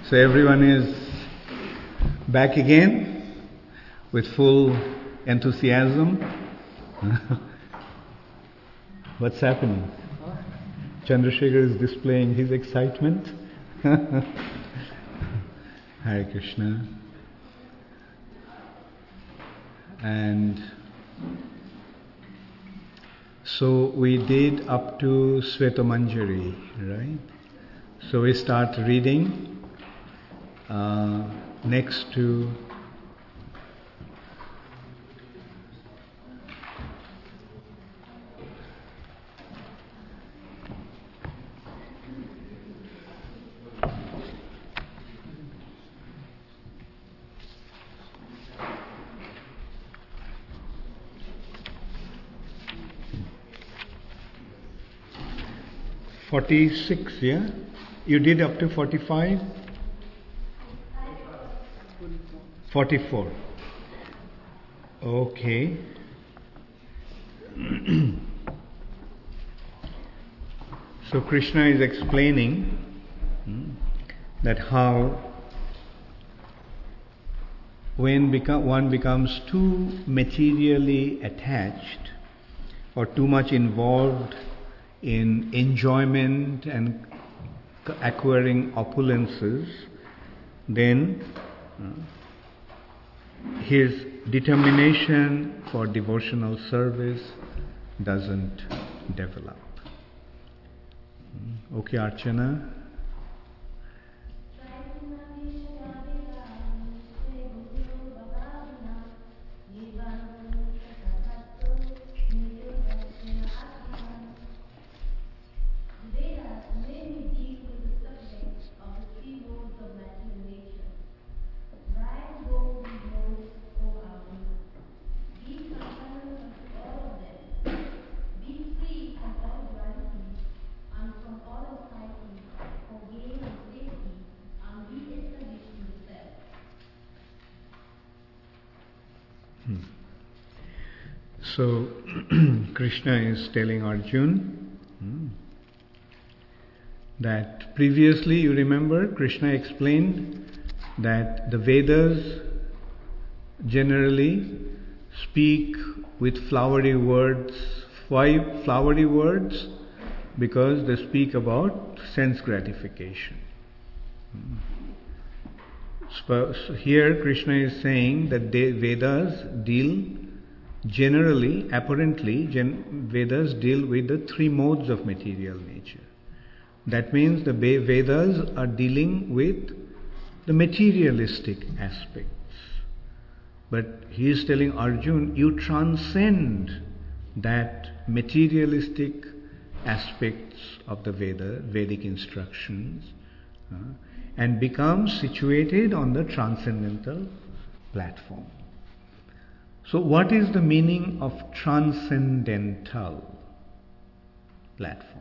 So everyone is back again with full enthusiasm. What's happening? Chandrasekhar is displaying his excitement. Hare Krishna. And so we did up to Svetamanjari, right? So we start reading next to '46, yeah? You did up to 45? 44. Okay. So Krishna is explaining that how when one becomes too materially attached or too much involved in enjoyment and acquiring opulences, then his determination for devotional service doesn't develop. Okay, Archana? So, Krishna is telling Arjun that previously, you remember, Krishna explained that the Vedas generally speak with flowery words. Why flowery words? Because they speak about sense gratification. So here Krishna is saying that Vedas deal generally, apparently, Vedas deal with the three modes of material nature. That means the Vedas are dealing with the materialistic aspects. But he is telling Arjun, you transcend that materialistic aspects of the Vedic instructions, and become situated on the transcendental platform. So what is the meaning of transcendental platform?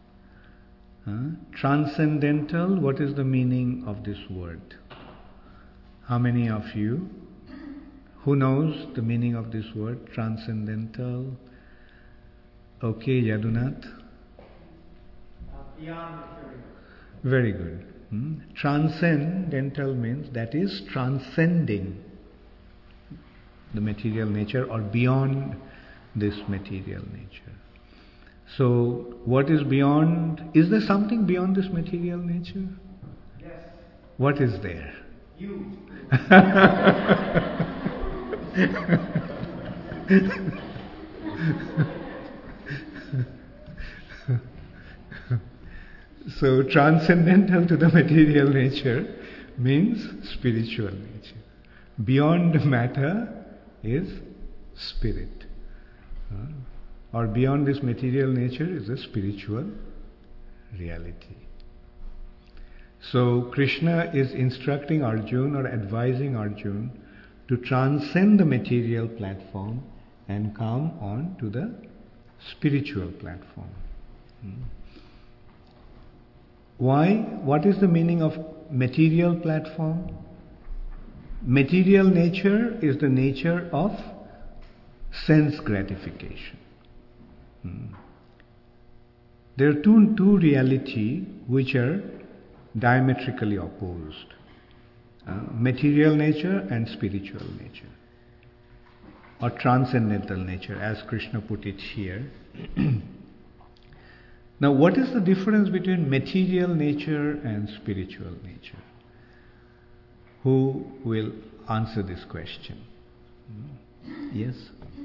Transcendental, what is the meaning of this word? How many of you who knows the meaning of this word, transcendental? Okay, Yadunath? Beyond material. Very good. Transcendental means that is transcending the material nature or beyond this material nature. So, what is beyond? Is there something beyond this material nature? Yes. What is there? You. So, transcendental to the material nature means spiritual nature. Beyond matter is spirit. Or beyond this material nature is a spiritual reality. So, Krishna is instructing Arjun or advising Arjun to transcend the material platform and come on to the spiritual platform. Why? What is the meaning of material platform? Material nature is the nature of sense gratification. There are two reality which are diametrically opposed. Material nature and spiritual nature, or transcendental nature, as Krishna put it here. Now, what is the difference between material nature and spiritual nature? Who will answer this question? Yes?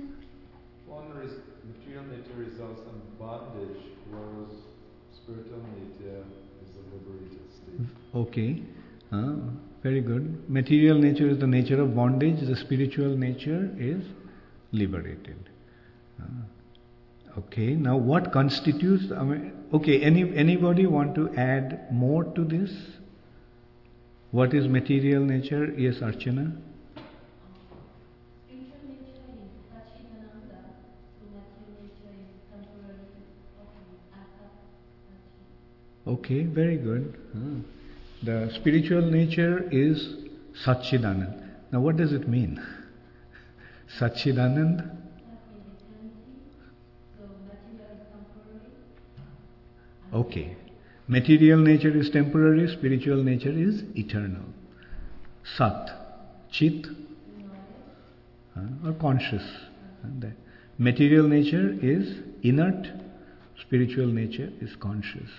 Material nature results in bondage, whereas spiritual nature is a liberated state. Okay. Very good. Material nature is the nature of bondage, the spiritual nature is liberated. Okay, now what constitutes, anybody want to add more to this? What is material nature? Yes, Archana? Spiritual nature is Satchidananda, so material nature is temporary Okay, very good. The spiritual nature is Satchidanand. Now what does it mean? Satchidanand? Okay. Material nature is temporary, spiritual nature is eternal. Sat, Chit, or conscious. The material nature is inert, spiritual nature is conscious.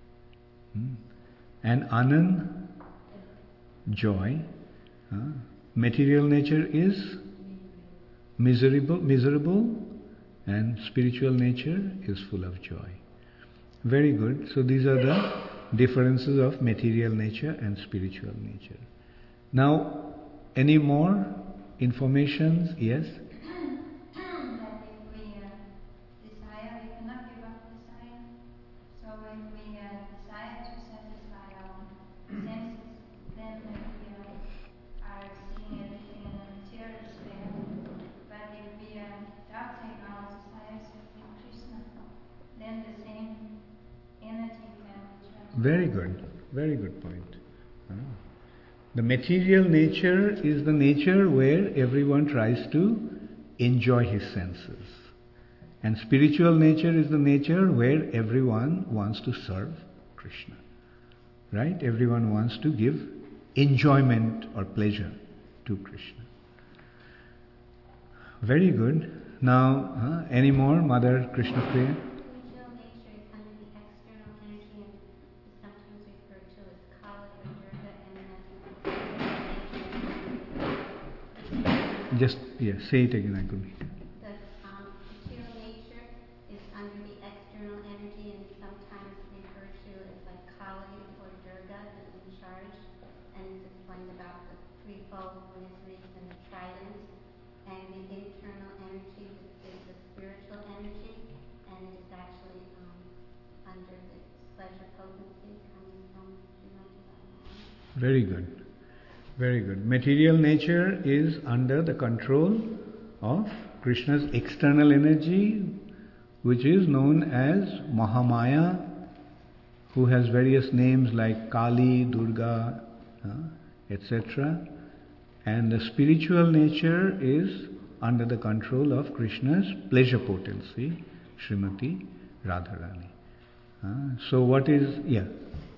And Anand, joy. Material nature is miserable, and spiritual nature is full of joy. Very good. So these are the differences of material nature and spiritual nature. Now, any more informations? Yes? That if we desire, we cannot give up desire. So if we desire to satisfy our senses, then we are seeing everything in a material sphere. But if we don't take our desires with Krishna, then the same energy can be transferred. Very good. Very good point. The material nature is the nature where everyone tries to enjoy his senses. And spiritual nature is the nature where everyone wants to serve Krishna. Right? Everyone wants to give enjoyment or pleasure to Krishna. Very good. Now, any more, Mother Krishna Priya? Spiritual nature is under the external energy and is sometimes referred to as Kali or Durga, and Just, say it again, I couldn't. The material nature is under the external energy and sometimes referred to as like Kali or Durga is in charge, and it's explained about the threefold miseries and the tridents, and the internal energy is the spiritual energy, and it is actually under the pleasure potency comes from Srimati. Very good. Very good. Material nature is under the control of Krishna's external energy, which is known as Mahamaya, who has various names like Kali, Durga, etc. And the spiritual nature is under the control of Krishna's pleasure potency, Srimati Radharani. So what is, Krishna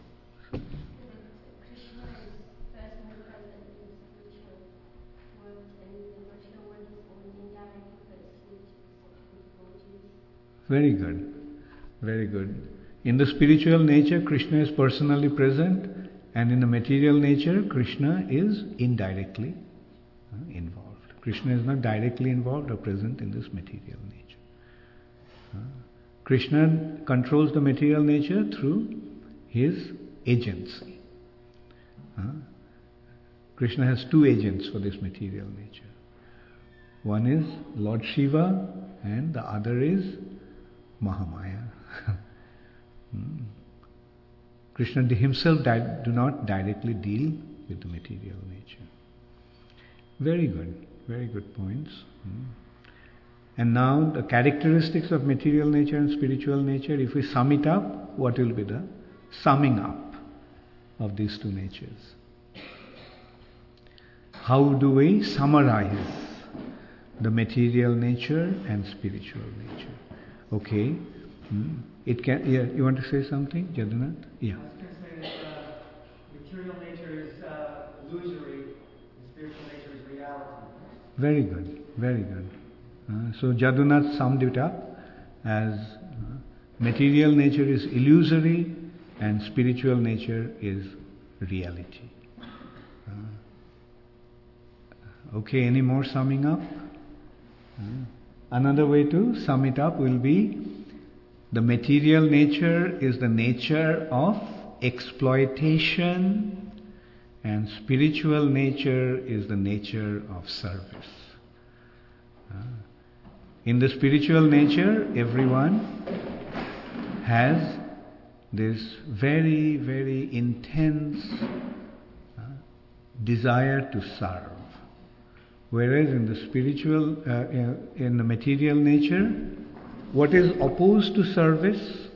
is personally present in the spiritual world, and the material world is only indirectly present with devotees. Very good. Very good. In the spiritual nature, Krishna is personally present, and in the material nature, Krishna is indirectly involved. Krishna is not directly involved or present in this material nature. Krishna controls the material nature through his agency. Krishna has two agents for this material nature. One is Lord Shiva and the other is Mahamaya. Krishna himself do not directly deal with the material nature. Very good. Very good points. And now the characteristics of material nature and spiritual nature, if we sum it up, what will be the summing up of these two natures? How do we summarize the material nature and spiritual nature? Okay. It can. Yeah, you want to say something, Jagannath? Yeah. I was going to say material nature is illusory, and spiritual nature is reality. Very good, very good. So Jadunath summed it up as material nature is illusory and spiritual nature is reality. Okay, any more summing up? Another way to sum it up will be the material nature is the nature of exploitation and spiritual nature is the nature of service. In the spiritual nature, everyone has this very, very intense desire to serve. Whereas in the spiritual, in the material nature, what is opposed to service?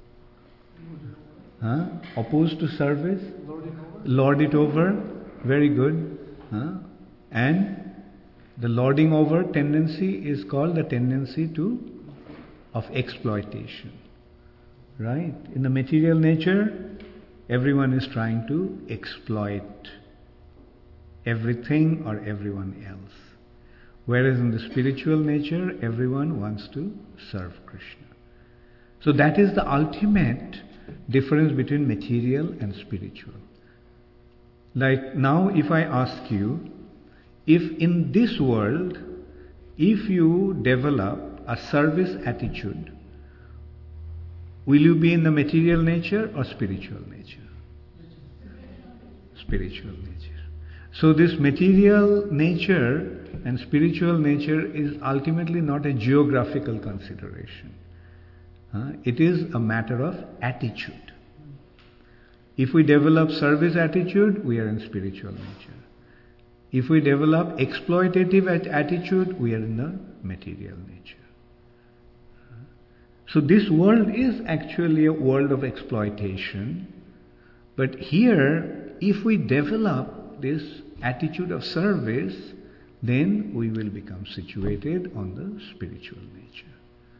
Opposed to service? Lord it over. Very good. And the lording over tendency is called the tendency of exploitation. Right? In the material nature, everyone is trying to exploit everything or everyone else. Whereas in the spiritual nature, everyone wants to serve Krishna. So that is the ultimate difference between material and spiritual. Like now, if I ask you, if in this world, if you develop a service attitude, will you be in the material nature or spiritual nature? Spiritual nature. So this material nature and spiritual nature is ultimately not a geographical consideration. It is a matter of attitude. If we develop service attitude, we are in spiritual nature. If we develop exploitative attitude, we are in the material nature. So this world is actually a world of exploitation. But here, if we develop this attitude of service, then we will become situated on the spiritual nature.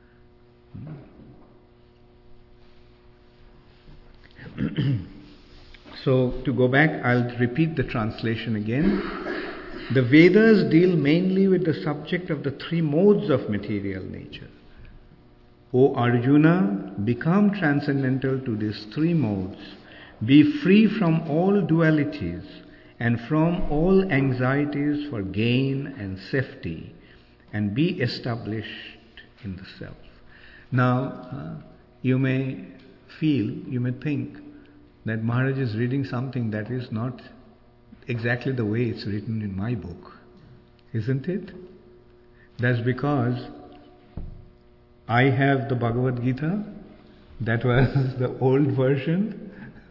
So to go back, I'll repeat the translation again. The Vedas deal mainly with the subject of the three modes of material nature. O Arjuna, become transcendental to these three modes. Be free from all dualities and from all anxieties for gain and safety, and be established in the self. Now, you may think that Maharaj is reading something that is not exactly the way it's written in my book. Isn't it? That's because I have the Bhagavad Gita, that was the old version,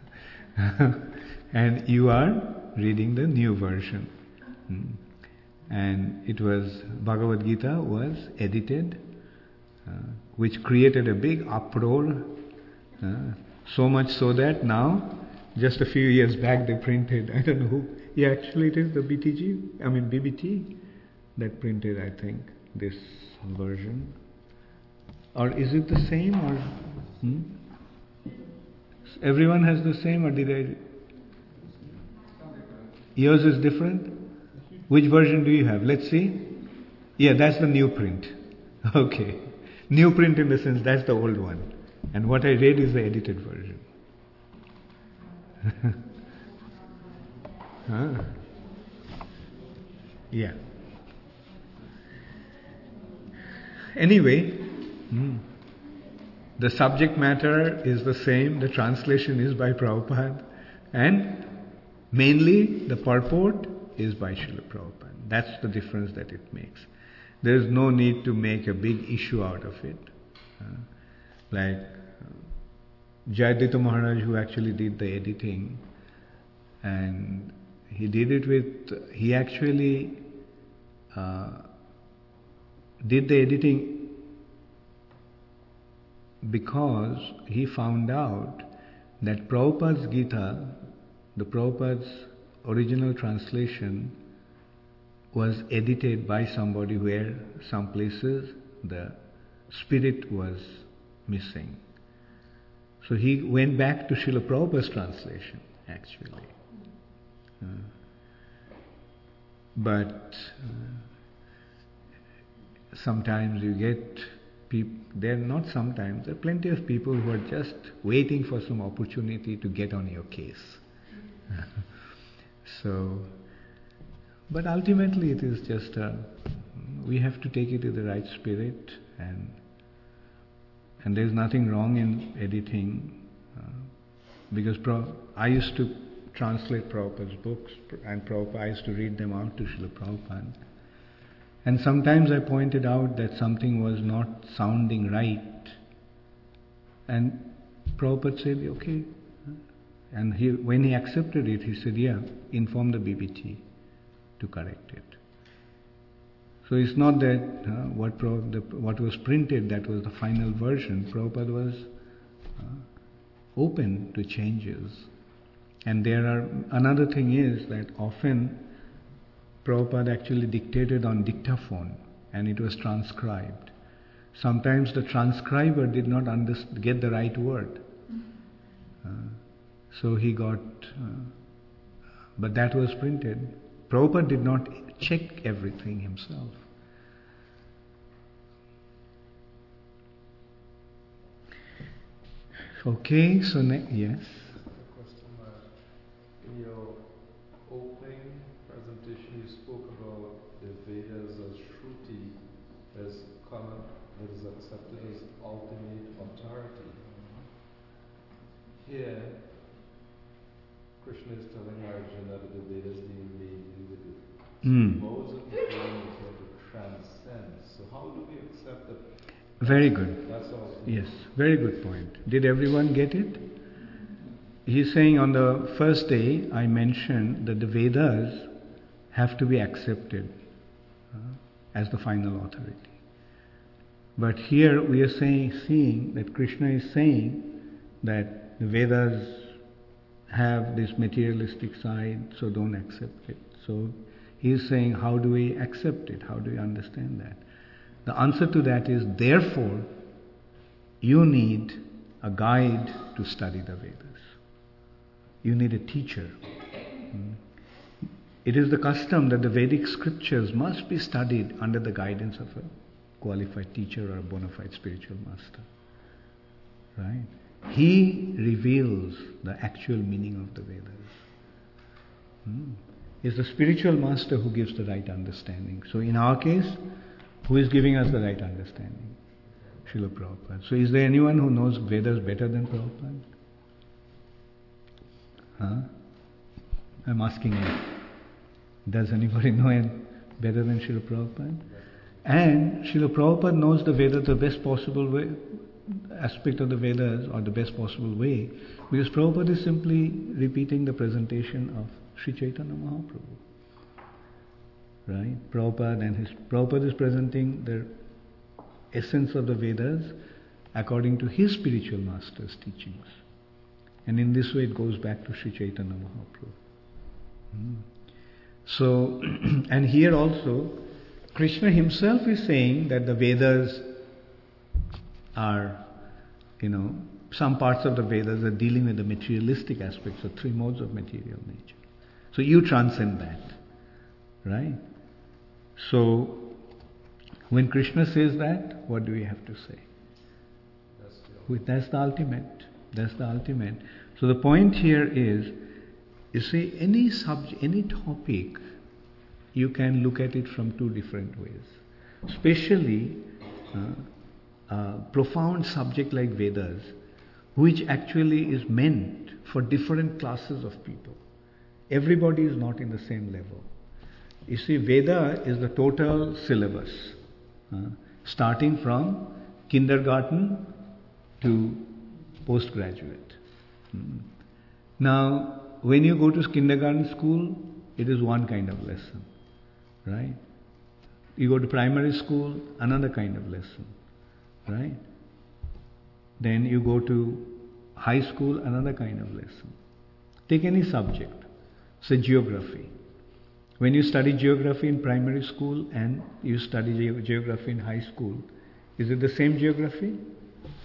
and you are reading the new version. And it was, Bhagavad Gita was edited, which created a big uproar, so much so that now, just a few years back they printed, I don't know who, actually it is the BBT that printed, I think, this version. Or is it the same, or everyone has the same, or did I? Yours is different? Which version do you have? Let's see. Yeah, that's the new print. Okay. New print in the sense that's the old one. And what I read is the edited version. Yeah. Anyway, the subject matter is the same, the translation is by Prabhupada, and mainly the purport is by Srila Prabhupada. That's the difference that it makes. There is no need to make a big issue out of it. Like Jayadvaita Maharaj, who actually did the editing, and he actually did the editing because he found out that Prabhupada's Gita, the Prabhupada's original translation, was edited by somebody where some places the spirit was missing. So he went back to Srila Prabhupada's translation, actually. But sometimes you get people, there are plenty of people who are just waiting for some opportunity to get on your case. So, but ultimately it is just we have to take it in the right spirit, and there's nothing wrong in editing, because I used to translate Prabhupada's books, and I used to read them out to Srila Prabhupada. And sometimes I pointed out that something was not sounding right, and Prabhupada said, okay. And when he accepted it, he said, yeah, inform the BBT to correct it. So it's not that what was printed, that was the final version. Prabhupada was open to changes. And another thing is that often Prabhupada actually dictated on dictaphone, and it was transcribed. Sometimes the transcriber did not get the right word. So he got, but that was printed. Prabhupada did not check everything himself. Okay, so yes. Question mark. In your opening presentation, you spoke about the Vedas as Shruti, as common, that is accepted as ultimate authority. Here, Krishna is telling Arjuna that the Vedas being made with the modes of the being to transcend. So how do we accept that? Very good. That's all. Yes, very good point. Did everyone get it? He's saying on the first day I mentioned that the Vedas have to be accepted as the final authority. But here we are seeing that Krishna is saying that the Vedas have this materialistic side, so don't accept it. So he is saying, how do we accept it? How do we understand that? The answer to that is, therefore, you need a guide to study the Vedas. You need a teacher. It is the custom that the Vedic scriptures must be studied under the guidance of a qualified teacher or a bona fide spiritual master. Right? He reveals the actual meaning of the Vedas. It's the spiritual master who gives the right understanding. So in our case, who is giving us the right understanding? Srila Prabhupada. So is there anyone who knows Vedas better than Prabhupada? I'm asking you. Does anybody know it better than Srila Prabhupada? And Srila Prabhupada knows the Vedas the best possible way, aspect of the Vedas, or the best possible way, because Prabhupada is simply repeating the presentation of Sri Chaitanya Mahaprabhu. Right? Prabhupada is presenting the essence of the Vedas according to his spiritual master's teachings. And in this way it goes back to Sri Chaitanya Mahaprabhu. So, and here also, Krishna himself is saying that the Vedas are, some parts of the Vedas are dealing with the materialistic aspects of three modes of material nature. So you transcend that. Right? So, when Krishna says that, what do we have to say? That's the ultimate. That's the ultimate. So the point here is, you see, any subject, any topic, you can look at it from two different ways. Especially a profound subject like Vedas, which actually is meant for different classes of people. Everybody is not in the same level. You see, Veda is the total syllabus, starting from kindergarten to postgraduate. Now, when you go to kindergarten school, it is one kind of lesson, right? You go to primary school, another kind of lesson, right? Then you go to high school, another kind of lesson. Take any subject, say geography. When you study geography in primary school and you study geography in high school, is it the same geography?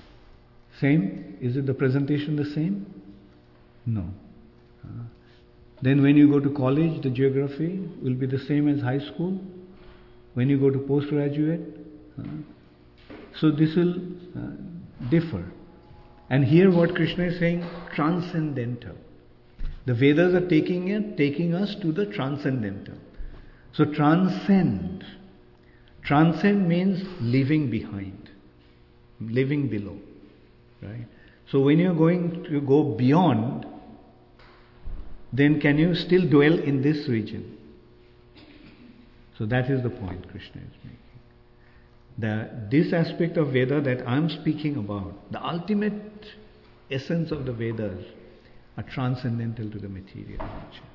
Same? Is it the presentation the same? No. Then when you go to college, the geography will be the same as high school. When you go to postgraduate, so this will differ. And here what Krishna is saying, transcendental. The Vedas are taking us to the transcendental. So transcend. Transcend means leaving behind, living below. Right? So when you're going to go beyond, then can you still dwell in this region? So that is the point Krishna is making. This aspect of Veda that I'm speaking about, the ultimate essence of the Vedas, are transcendental to the material nature.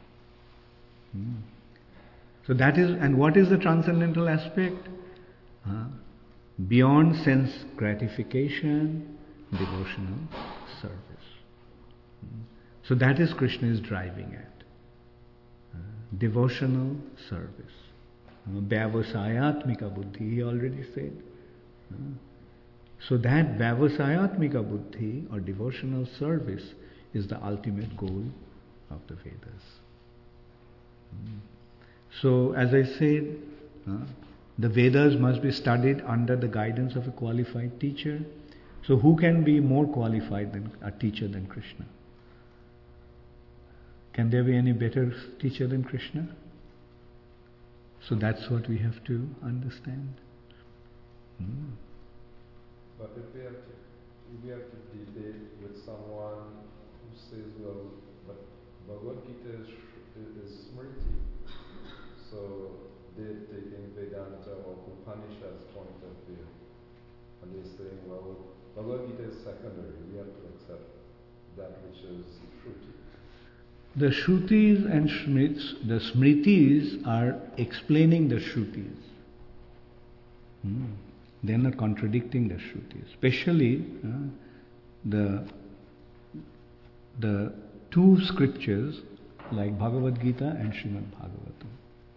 So that is, and what is the transcendental aspect? Beyond sense gratification, devotional service. So that is Krishna is driving at. Devotional service. Vyavasayatmika buddhi, he already said. So that Vyavasayatmika buddhi or devotional service is the ultimate goal of the Vedas. So as I said, the Vedas must be studied under the guidance of a qualified teacher. So who can be more qualified than a teacher than Krishna? Can there be any better teacher than Krishna? So that's what we have to understand. But if we have to debate with someone who says, well, but Bhagavad Gita is Smriti, so they're taking Vedanta or Upanishad's point of view, and they're saying, well, Bhagavad Gita is secondary, we have to accept that which is Shruti. The Shrutis and the Smritis are explaining the Shrutis. They are not contradicting the Shrutis. Especially the two scriptures like Bhagavad Gita and Srimad Bhagavatam.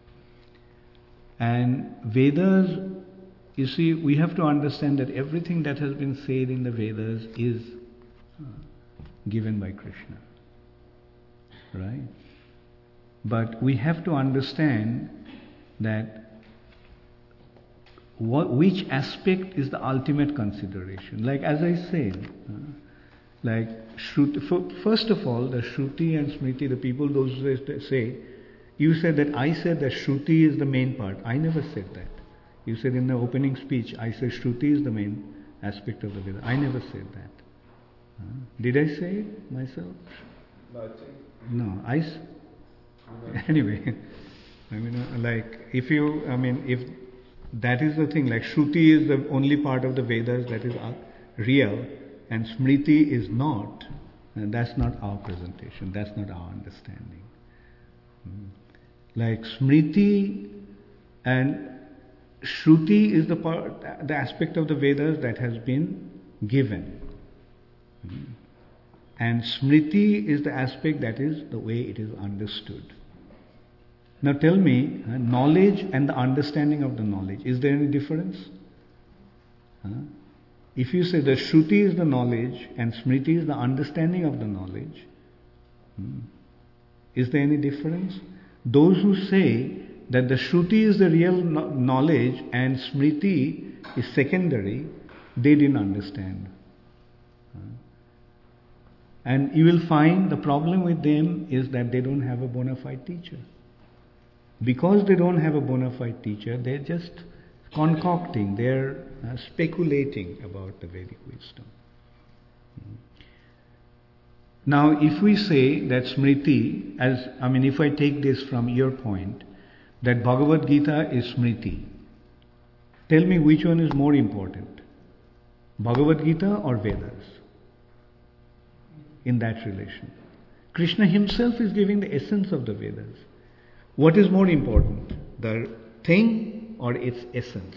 And Vedas, you see, we have to understand that everything that has been said in the Vedas is given by Krishna. Right? But we have to understand that which aspect is the ultimate consideration. Like as I said, like Shruti, first of all, the Shruti and Smriti, the people those who say, you said that I said that Shruti is the main part. I never said that. You said in the opening speech, I said Shruti is the main aspect of the Veda. I never said that. Did I say it myself? No, I think. No, anyway, I mean, like, if that is the thing, like Shruti is the only part of the Vedas that is real, and Smriti is not, and that's not our presentation, that's not our understanding. Like Smriti and Shruti is the aspect of the Vedas that has been given. And Smriti is the aspect that is the way it is understood. Now tell me, knowledge and the understanding of the knowledge, is there any difference? If you say the Shruti is the knowledge and Smriti is the understanding of the knowledge, is there any difference? Those who say that the Shruti is the real knowledge and Smriti is secondary, they didn't understand. And you will find the problem with them is that they don't have a bona fide teacher. Because they don't have a bona fide teacher, they're just concocting, they're speculating about the Vedic wisdom. Now, if we say that Smriti, if I take this from your point, that Bhagavad Gita is Smriti, tell me which one is more important, Bhagavad Gita or Vedas? In that relation, Krishna himself is giving the essence of the Vedas. What is more important, the thing or its essence?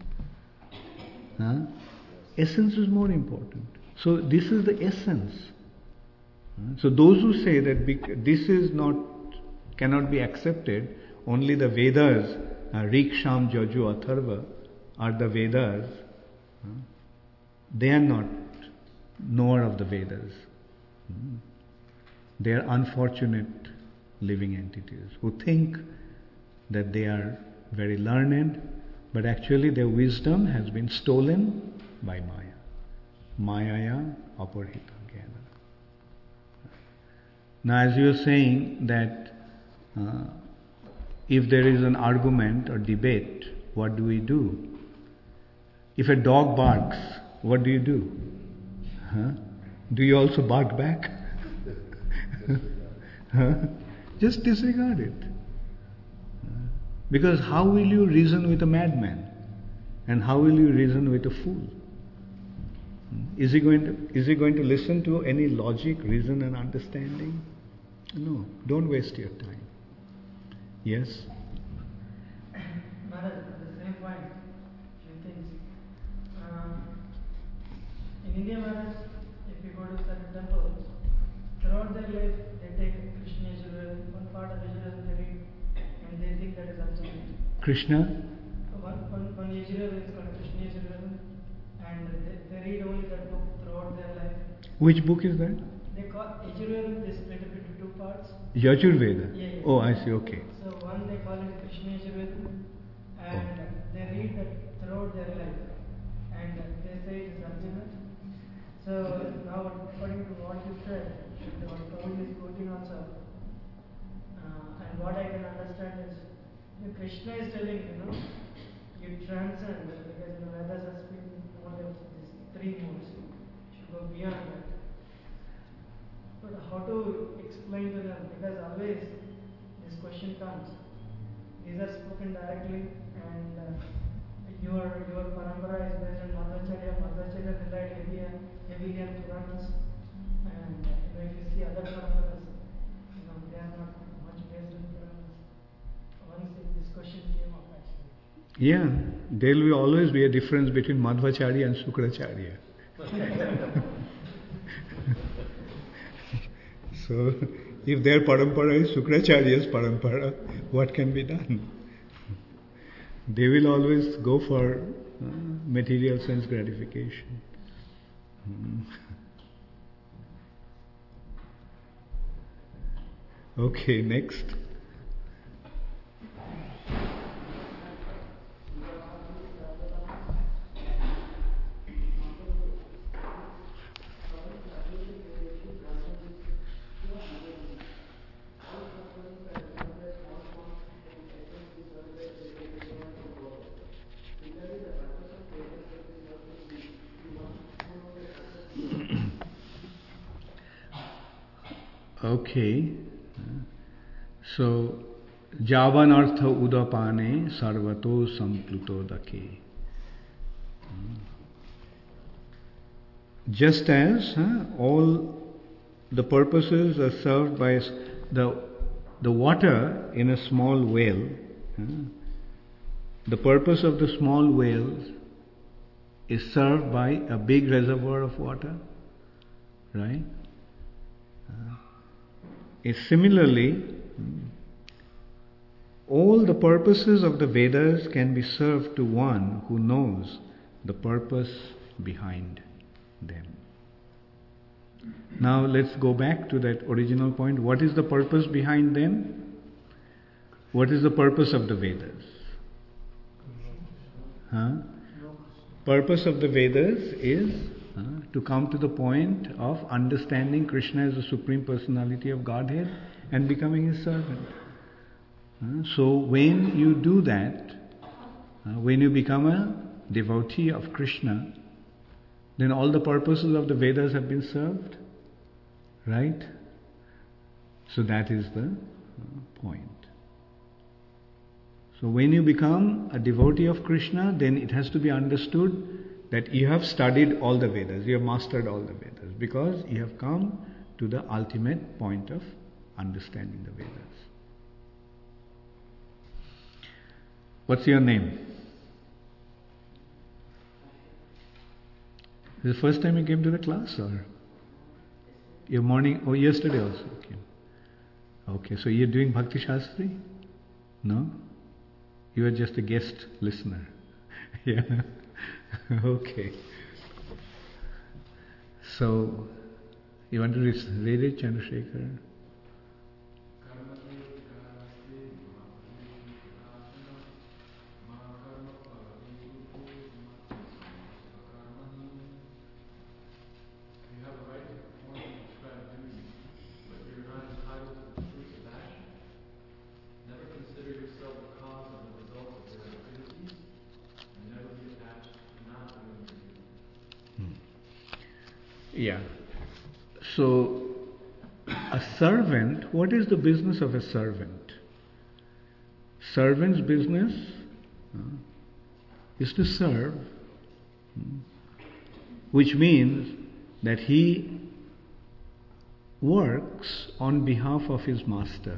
Essence is more important. So this is the essence. So those who say that this is cannot be accepted, only the Vedas, Rik, Sham, Yajur, Atharva are the Vedas. They are not knower of the Vedas. They are unfortunate living entities who think that they are very learned, but actually their wisdom has been stolen by Maya. Mayaya aparhita jnana. Now, as you were saying that if there is an argument or debate, what do we do? If a dog barks, what do you do? Huh? Do you also bark back? Huh? Just disregard it. Because how will you reason with a madman? And how will you reason with a fool? Is he going to listen to any logic, reason and understanding? No. Don't waste your time. Yes? Maharaj, at the same point, few things. In India, Maharaj, if you go to certain temples, throughout their life they take Krishna Yajurveda, one part of Yajurveda they read, and they think that is ultimate. Krishna? One Yajurveda is called Krishna Yajurveda, and they read only that book throughout their life. Which book is that? They call Yajurveda, they split it into two parts. Yajurveda? Yeah. Oh, I see, okay. So one they call it Krishna Yajurveda, and they read that throughout their life, and they say it is ultimate. So now, according to what you said, and what Prabhupada is quoting also, and what I can understand is, Krishna is telling, you transcend, because Vedas are speaking only of these three modes, you should go beyond that. But how to explain to them? Because always this question comes. These are spoken directly, and your parampara is based on Madhvacharya. Madhvacharya relied heavily on Puranas, and if you see other paramparas, they are not much based on Puranas. Once this question came up, actually. Yeah, there will always be a difference between Madhvacharya and Sukracharya. So, if their parampara is Sukracharya's parampara, what can be done? They will always go for material sense gratification. Okay, next. Okay. So, Javanartha udapane sarvato sampluto dake. Just as all the purposes are served by the water in a small well, the purpose of the small well is served by a big reservoir of water, right? Similarly, all the purposes of the Vedas can be served to one who knows the purpose behind them. Now let's go back to that original point. What is the purpose behind them? What is the purpose of the Vedas? Purpose of the Vedas is to come to the point of understanding Krishna as the Supreme Personality of Godhead and becoming His servant. So when you do that, when you become a devotee of Krishna, then all the purposes of the Vedas have been served, right? So that is the point. So when you become a devotee of Krishna, then it has to be understood that you have studied all the Vedas, you have mastered all the Vedas, because you have come to the ultimate point of understanding the Vedas. What's your name? Is it the first time you came to the class, or your morning? Oh, yesterday also came. Okay, so you're doing Bhakti Shastri? No? You are just a guest listener. Yeah. Okay. So, you want to read it, Chandrasekhar? Karma Yeah. So, a servant, what is the business of a servant? Servant's business is to serve, which means that he works on behalf of his master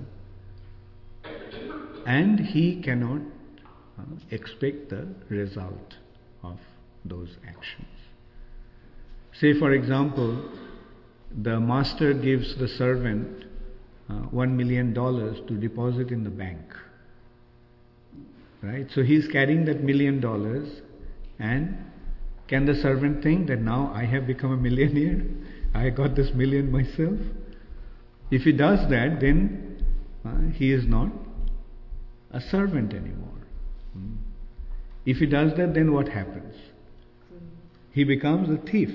and he cannot expect the result of those actions. Say, for example, the master gives the servant $1 million to deposit in the bank. Right? So he's carrying that $1 million, and can the servant think that now I have become a millionaire? I got this million myself? If he does that, then he is not a servant anymore. If he does that, then what happens? He becomes a thief.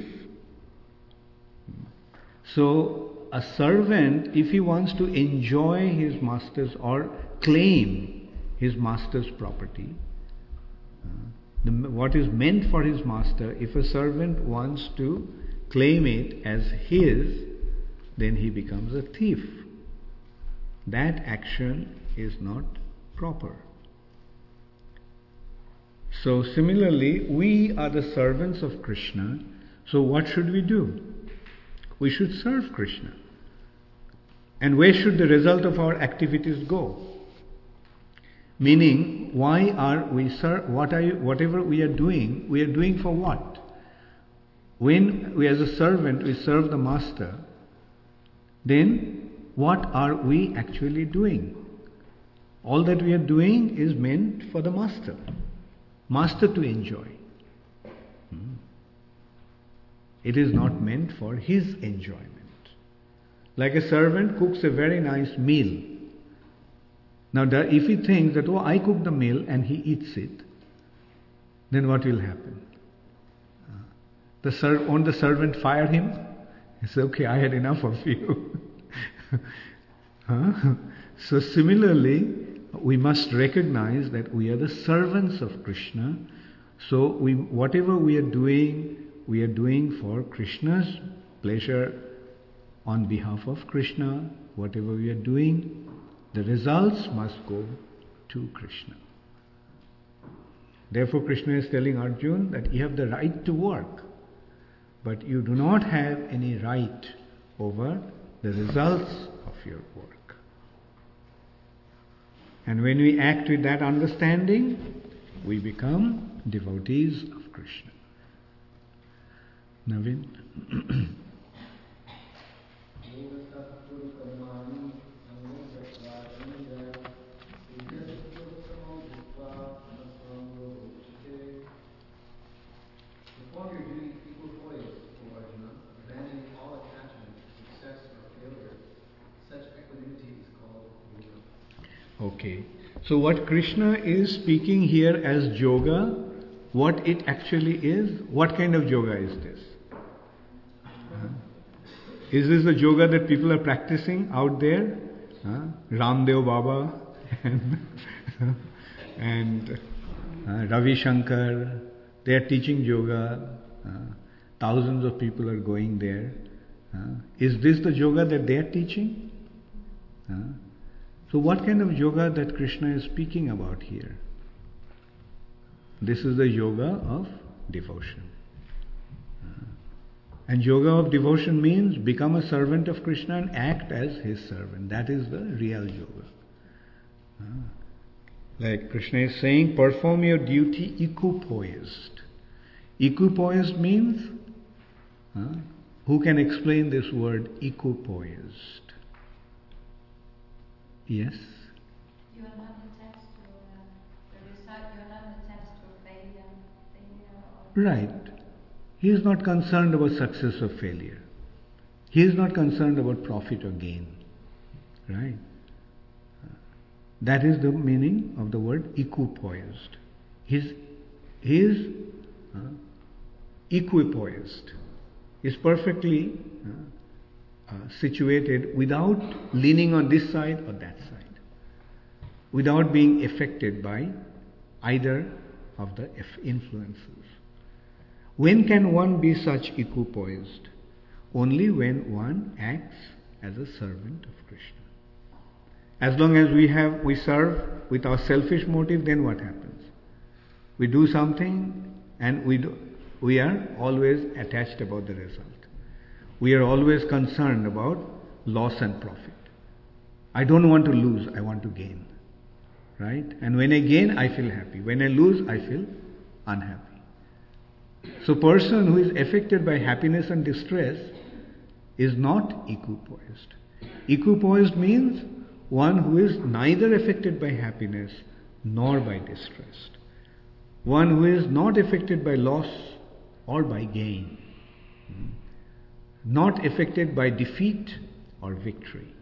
So, a servant, if he wants to enjoy his master's or claim his master's property, what is meant for his master, if a servant wants to claim it as his, then he becomes a thief. That action is not proper. So similarly, we are the servants of Krishna. So what should we do? We should serve Krishna. And where should the result of our activities go? Meaning, why are we whatever we are doing for what? When we as a servant, we serve the master, then what are we actually doing? All that we are doing is meant for the master to enjoy. It is not meant for his enjoyment. Like a servant cooks a very nice meal. Now, if he thinks that, I cooked the meal and he eats it, then what will happen? Won't the servant fire him? He says, okay, I had enough of you. So similarly, we must recognize that we are the servants of Krishna. So whatever we are doing for Krishna's pleasure on behalf of Krishna. Whatever we are doing, the results must go to Krishna. Therefore, Krishna is telling Arjuna that you have the right to work, but you do not have any right over the results of your work. And when we act with that understanding, we become devotees of Krishna. Navin? Before you're doing equipoise, O Arjuna, abandoning all attachment to success or failure, such equanimity is called yoga. Okay. So what Krishna is speaking here as yoga, what it actually is, what kind of yoga is this? Is this the yoga that people are practicing out there? Ramdev Baba and Ravi Shankar, they are teaching yoga. Thousands of people are going there. Is this the yoga that they are teaching? So what kind of yoga that Krishna is speaking about here? This is the yoga of devotion. And yoga of devotion means become a servant of Krishna and act as his servant. That is the real yoga. Like Krishna is saying, perform your duty equipoised. Equipoised means, who can explain this word equipoised? Yes? You are not attached to the result, you are not attached to failure or... Right. He is not concerned about success or failure. He is not concerned about profit or gain. Right? That is the meaning of the word equipoised. He is equipoised. He is perfectly situated without leaning on this side or that side. Without being affected by either of the influences. When can one be such equipoised? only when one acts as a servant of Krishna. As long as we serve with our selfish motive, then what happens? We do something and we are always attached about the result. We are always concerned about loss and profit. I don't want to lose, I want to gain. Right? And when I gain, I feel happy. When I lose, I feel unhappy. So person who is affected by happiness and distress is not equipoised. Equipoised means one who is neither affected by happiness nor by distress. One who is not affected by loss or by gain. Not affected by defeat or victory.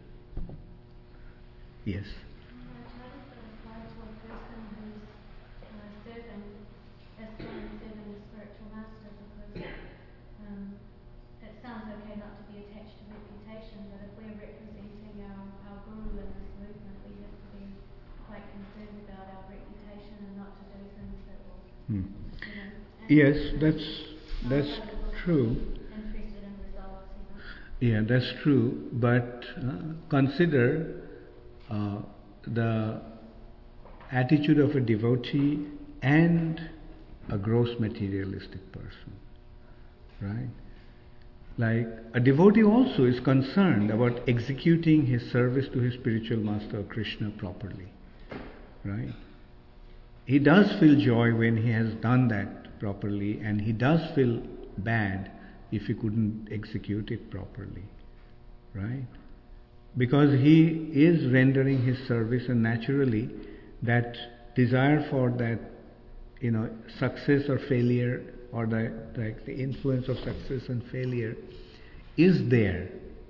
Yes. How does that apply to a person who's serving, as someone serving the spiritual master? Because it sounds okay not to be attached to reputation, but if we're representing our guru in this movement, we have to be quite concerned about our reputation and not to do things that will, Yes, that's true. Interested in results, Yeah, that's true. But consider the attitude of a devotee and a gross materialistic person, right? Like a devotee also is concerned about executing his service to his spiritual master Krishna properly, right? He does feel joy when he has done that properly, and he does feel bad if he couldn't execute it properly, right? Because he is rendering his service, and naturally that desire for that, success or failure, or the influence of success and failure is there.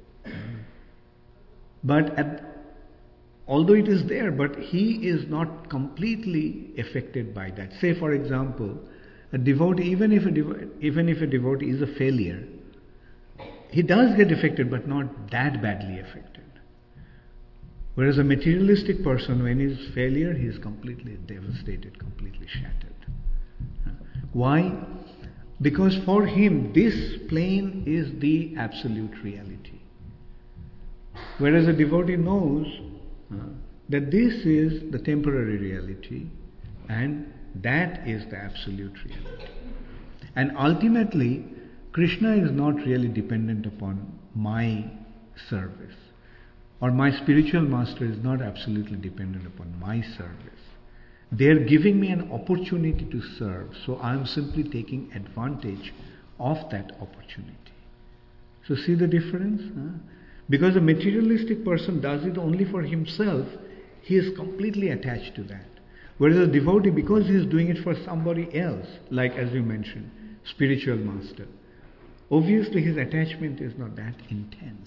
But although it is there, but he is not completely affected by that. Say for example, a devotee, even if a devotee is a failure, he does get affected, but not that badly affected. Whereas a materialistic person, when he is failure, he is completely devastated, completely shattered. Why? Because for him, this plane is the absolute reality. Whereas a devotee knows that this is the temporary reality, and that is the absolute reality. And ultimately, Krishna is not really dependent upon my service, or my spiritual master is not absolutely dependent upon my service. They are giving me an opportunity to serve, so I am simply taking advantage of that opportunity. So see the difference? Because a materialistic person does it only for himself, he is completely attached to that. Whereas a devotee, because he is doing it for somebody else, like as you mentioned, spiritual master, obviously his attachment is not that intense.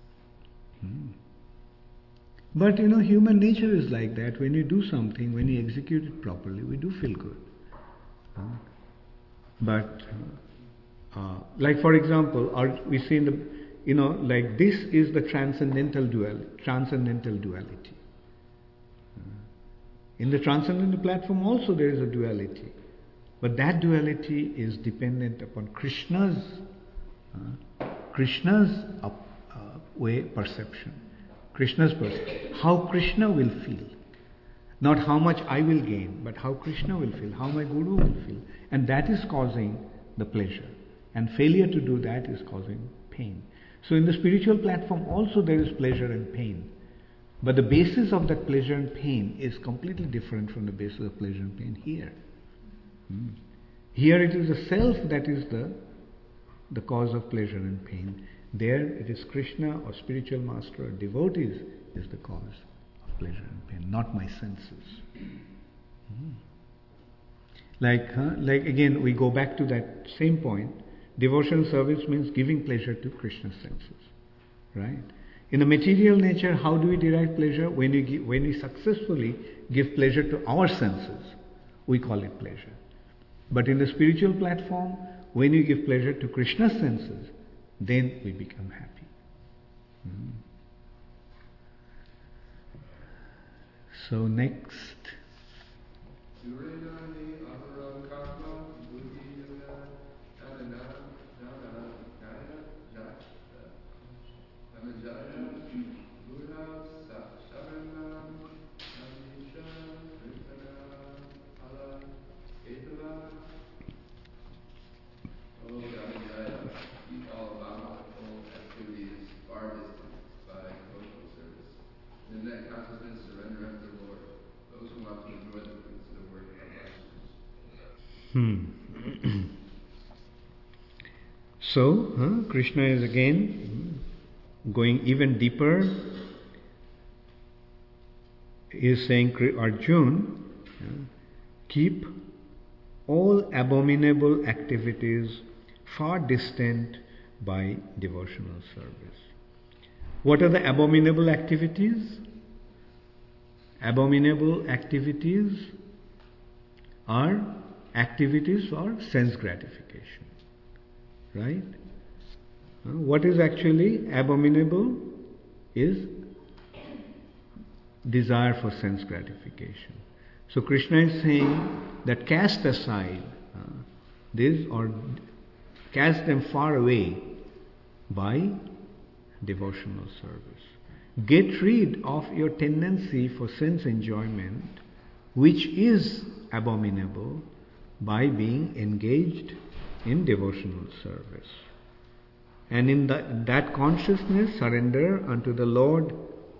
But human nature is like that. When you do something, when you execute it properly, we do feel good. But, like for example, we see in the, like this is the transcendental duality. In the transcendental platform also there is a duality. But that duality is dependent upon Krishna's way perception. Krishna's perception. How Krishna will feel. Not how much I will gain, but how Krishna will feel, how my Guru will feel. And that is causing the pleasure. And failure to do that is causing pain. So in the spiritual platform also there is pleasure and pain. But the basis of that pleasure and pain is completely different from the basis of pleasure and pain here. Here it is the self that is the cause of pleasure and pain. There it is Krishna or spiritual master or devotees is the cause of pleasure and pain, not my senses. Like again, we go back to that same point. Devotional service means giving pleasure to Krishna's senses, right? In the material nature, how do we derive pleasure? When we successfully give pleasure to our senses, we call it pleasure. But in the spiritual platform, when you give pleasure to Krishna's senses, then we become happy. So next. So, Krishna is again going even deeper. He is saying, Arjun, keep all abominable activities far distant by devotional service. What are the abominable activities? Abominable activities are activities for sense gratification. Right? What is actually abominable is desire for sense gratification. So Krishna is saying that cast aside this, or cast them far away by devotional service. Get rid of your tendency for sense enjoyment, which is abominable, by being engaged in devotional service. And in that consciousness, surrender unto the Lord.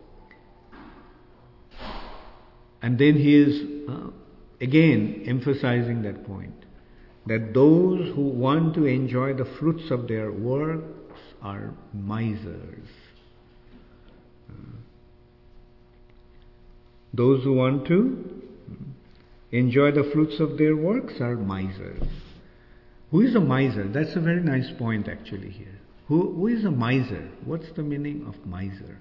And then he is again emphasizing that point, that those who want to enjoy the fruits of their works are misers. Those who want to enjoy the fruits of their works are misers. Who is a miser? That's a very nice point actually here. Who is a miser? What's the meaning of miser?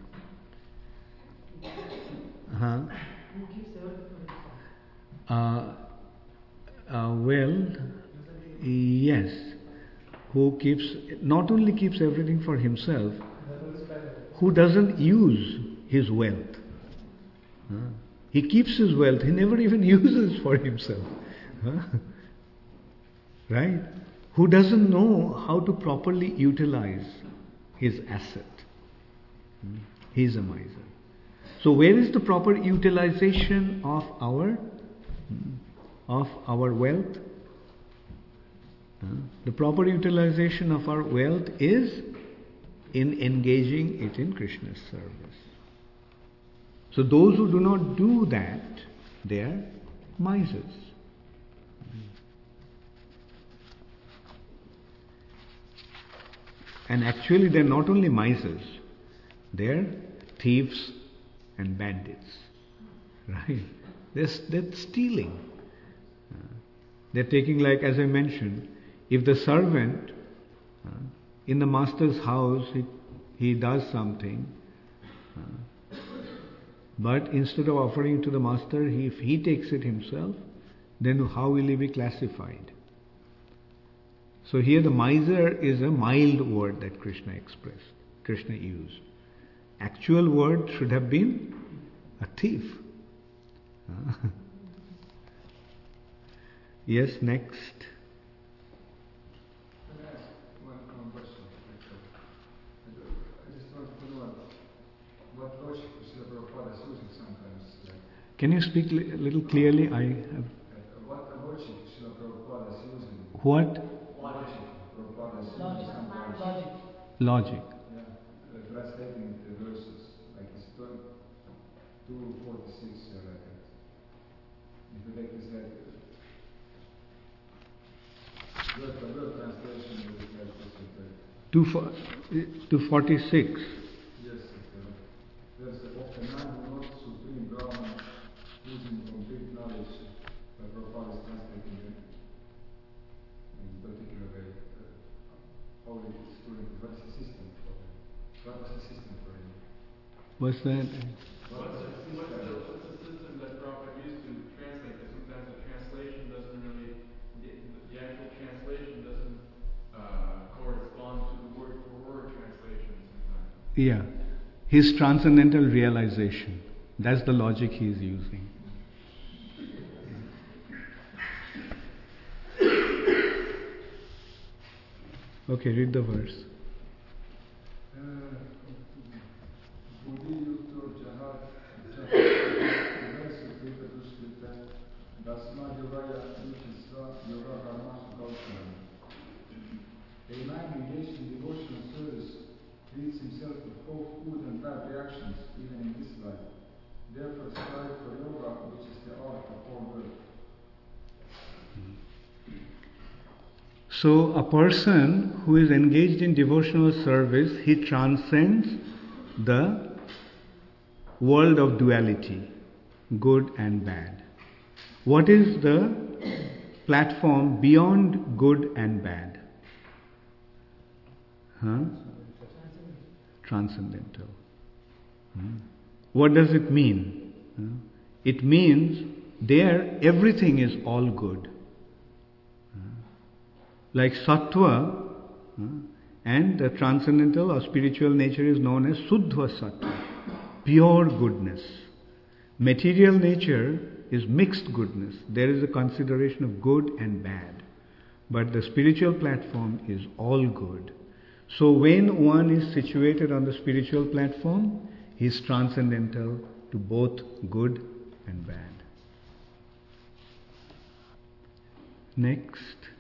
Who gives everything for himself? Well, yes. Who not only keeps everything for himself, who doesn't use his wealth. He keeps his wealth, he never even uses for himself. Right? Who doesn't know how to properly utilize his asset. He is a miser. So where is the proper utilization of our wealth? The proper utilization of our wealth is in engaging it in Krishna's service. So those who do not do that, they are misers. And actually they are not only misers, they are thieves and bandits. Right? They're stealing. They're taking, like as I mentioned, if the servant in the master's house, he does something, but instead of offering it to the master, if he takes it himself, then how will he be classified? So here the miser is a mild word that Krishna used. Actual word should have been a thief. Yes, next. Can I ask one question? I just want to know what logic Srila Prabhupada is using sometimes. Can you speak a little clearly? What logic Srila Prabhupada is using? What? Logic. Prabhupada is using sometimes. Logic. Yeah. Translating the verses. Like it's 2:46 like that. If you take this like word by word translation, it is like this. 246. Yes, there's of the man who knows supreme Brahman using complete knowledge. Prabhupada is translating it in particular way. How it is doing, what's the system for him? What was the system for him? What's that? What's the system that Prabhupada used to translate? Because sometimes the translation doesn't really, the actual translation doesn't correspond to the word for word translation sometimes. Yeah. His transcendental realization. That's the logic he is using. Okay, read the verse. A man engaged in devotional service treats himself with both good and bad reactions, even in this life. Therefore, strive for yoga, which is the art of all good. So a person who is engaged in devotional service, he transcends the world of duality, good and bad. What is the platform beyond good and bad? Transcendental. What does it mean? It means there everything is all good. Like sattva, and the transcendental or spiritual nature is known as suddha sattva, pure goodness. Material nature is mixed goodness. There is a consideration of good and bad. But the spiritual platform is all good. So when one is situated on the spiritual platform, he is transcendental to both good and bad. Next.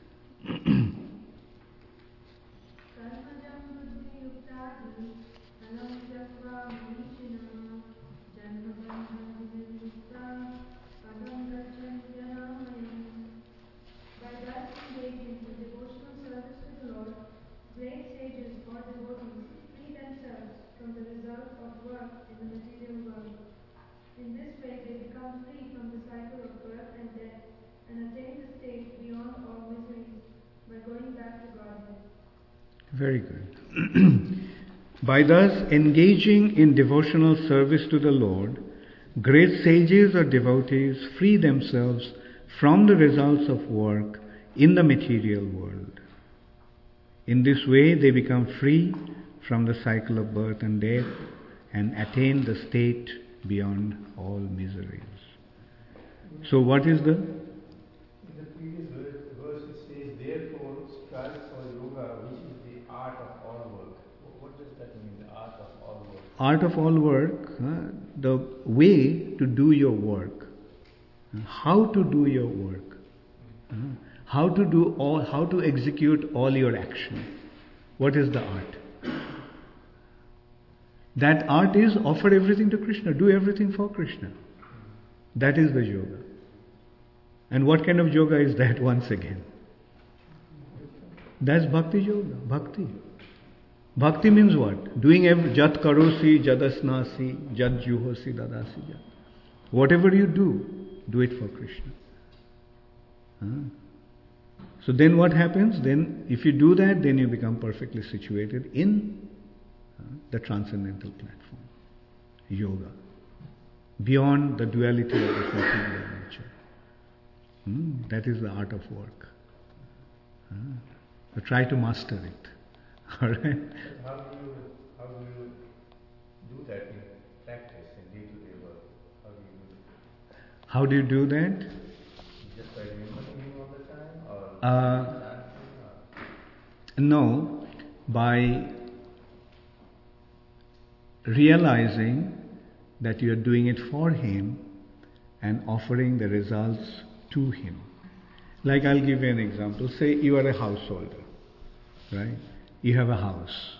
By thus engaging in devotional service to the Lord, great sages or devotees free themselves from the result of work in the material world. In this way they become free from the cycle of birth and death and attain the state beyond all miseries by going back to Godhead. Very good. By thus engaging in devotional service to the Lord, great sages or devotees free themselves from the results of work in the material world. In this way they become free from the cycle of birth and death and attain the state beyond all miseries. So what is the... In the previous verse it says, therefore strive for yoga, which is the art of all work. What does that mean, the art of all work? Art of all work, the way to do your work. How to do your work. How to execute all your action. What is the art? That art is offer everything to Krishna, do everything for Krishna. That is the yoga. And what kind of yoga is that once again? That's bhakti yoga, bhakti. Bhakti means what? Doing jat karosi, jadasnasi, jat juhosi, dadasi jat. Whatever you do it for Krishna. So then what happens? Then if you do that, then you become perfectly situated in the transcendental platform, yoga, beyond the duality of this material nature. That is the art of work. So try to master it. All right. How do you do that in practice, in day-to-day work? How do you do that? How do you do that? Just by remembering all the time, or No, by realizing that you are doing it for Him and offering the results to Him. Like I'll give you an example. Say you are a householder, right? You have a house.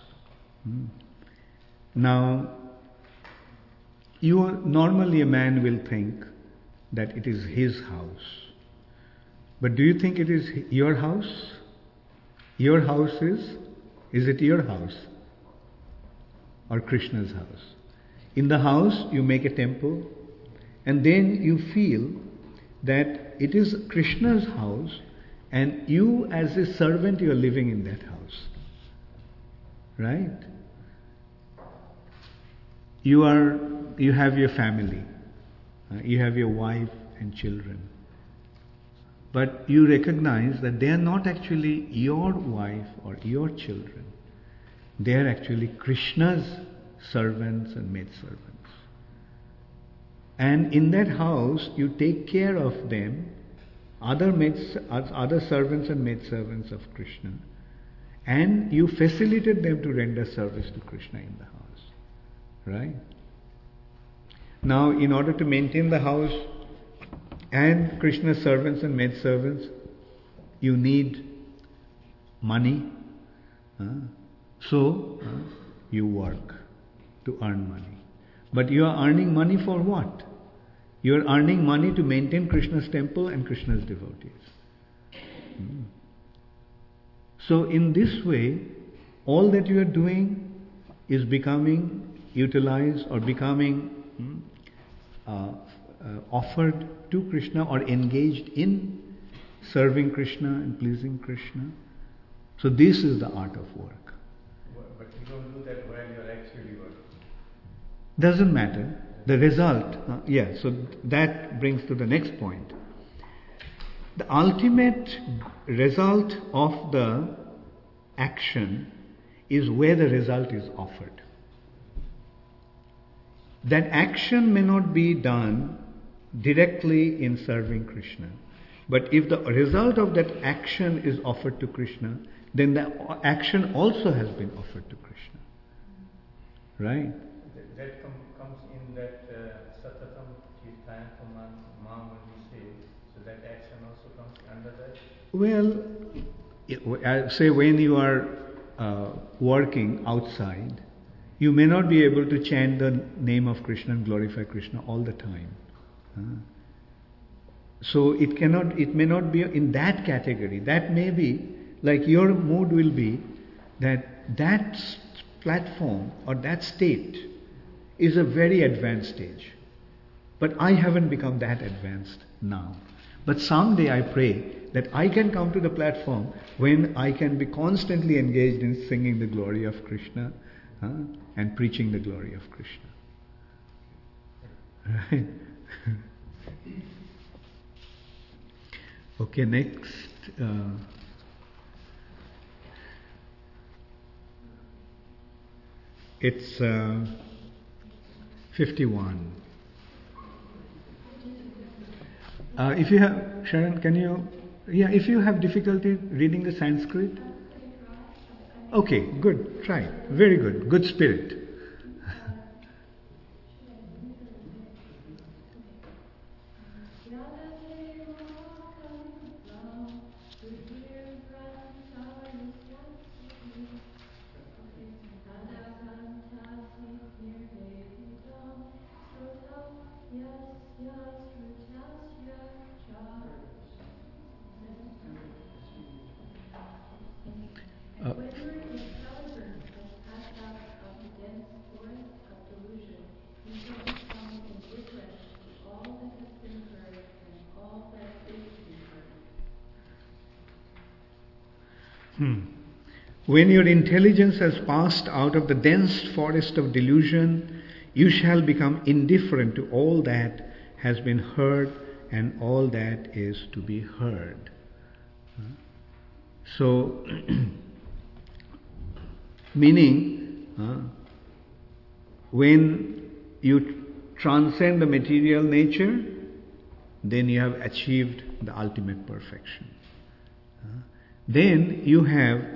Now, normally a man will think that it is his house. But do you think it is your house? Your house is it your house? Or Krishna's house? In the house you make a temple and then you feel that it is Krishna's house and you as a servant you are living in that house. Right? You have your family. You have your wife and children. But you recognize that they are not actually your wife or your children. They are actually Krishna's servants and maidservants. And in that house, you take care of them, other servants and maidservants of Krishna, and you facilitate them to render service to Krishna in the house. Right? Now, in order to maintain the house and Krishna's servants and maidservants, you need money. So, you work to earn money. But you are earning money for what? You are earning money to maintain Krishna's temple and Krishna's devotees. So in this way, all that you are doing is becoming utilized or becoming offered to Krishna or engaged in serving Krishna and pleasing Krishna. So this is the art of work. But you don't do that while you are actually working. Doesn't matter. The result, so that brings to the next point. The ultimate result of the action is where the result is offered. That action may not be done directly in serving Krishna, but if the result of that action is offered to Krishna, then the action also has been offered to Krishna. Right? That comes in that Satatam Kirtan Mam when we say, so that action also comes under that? Well, say when you are working outside, you may not be able to chant the name of Krishna and glorify Krishna all the time. So it may not be in that category. That may be, like your mood will be that platform or that state is a very advanced stage. But I haven't become that advanced now. But someday I pray that I can come to the platform when I can be constantly engaged in singing the glory of Krishna and preaching the glory of Krishna. Right? Okay, next. It's 51. If you have, Sharon, can you, if you have difficulty reading the Sanskrit? Okay, good, try. Very good, good spirit. When your intelligence has passed out of the dense forest of delusion, you shall become indifferent to all that has been heard and all that is to be heard. So, meaning, when you transcend the material nature, then you have achieved the ultimate perfection. Then you'll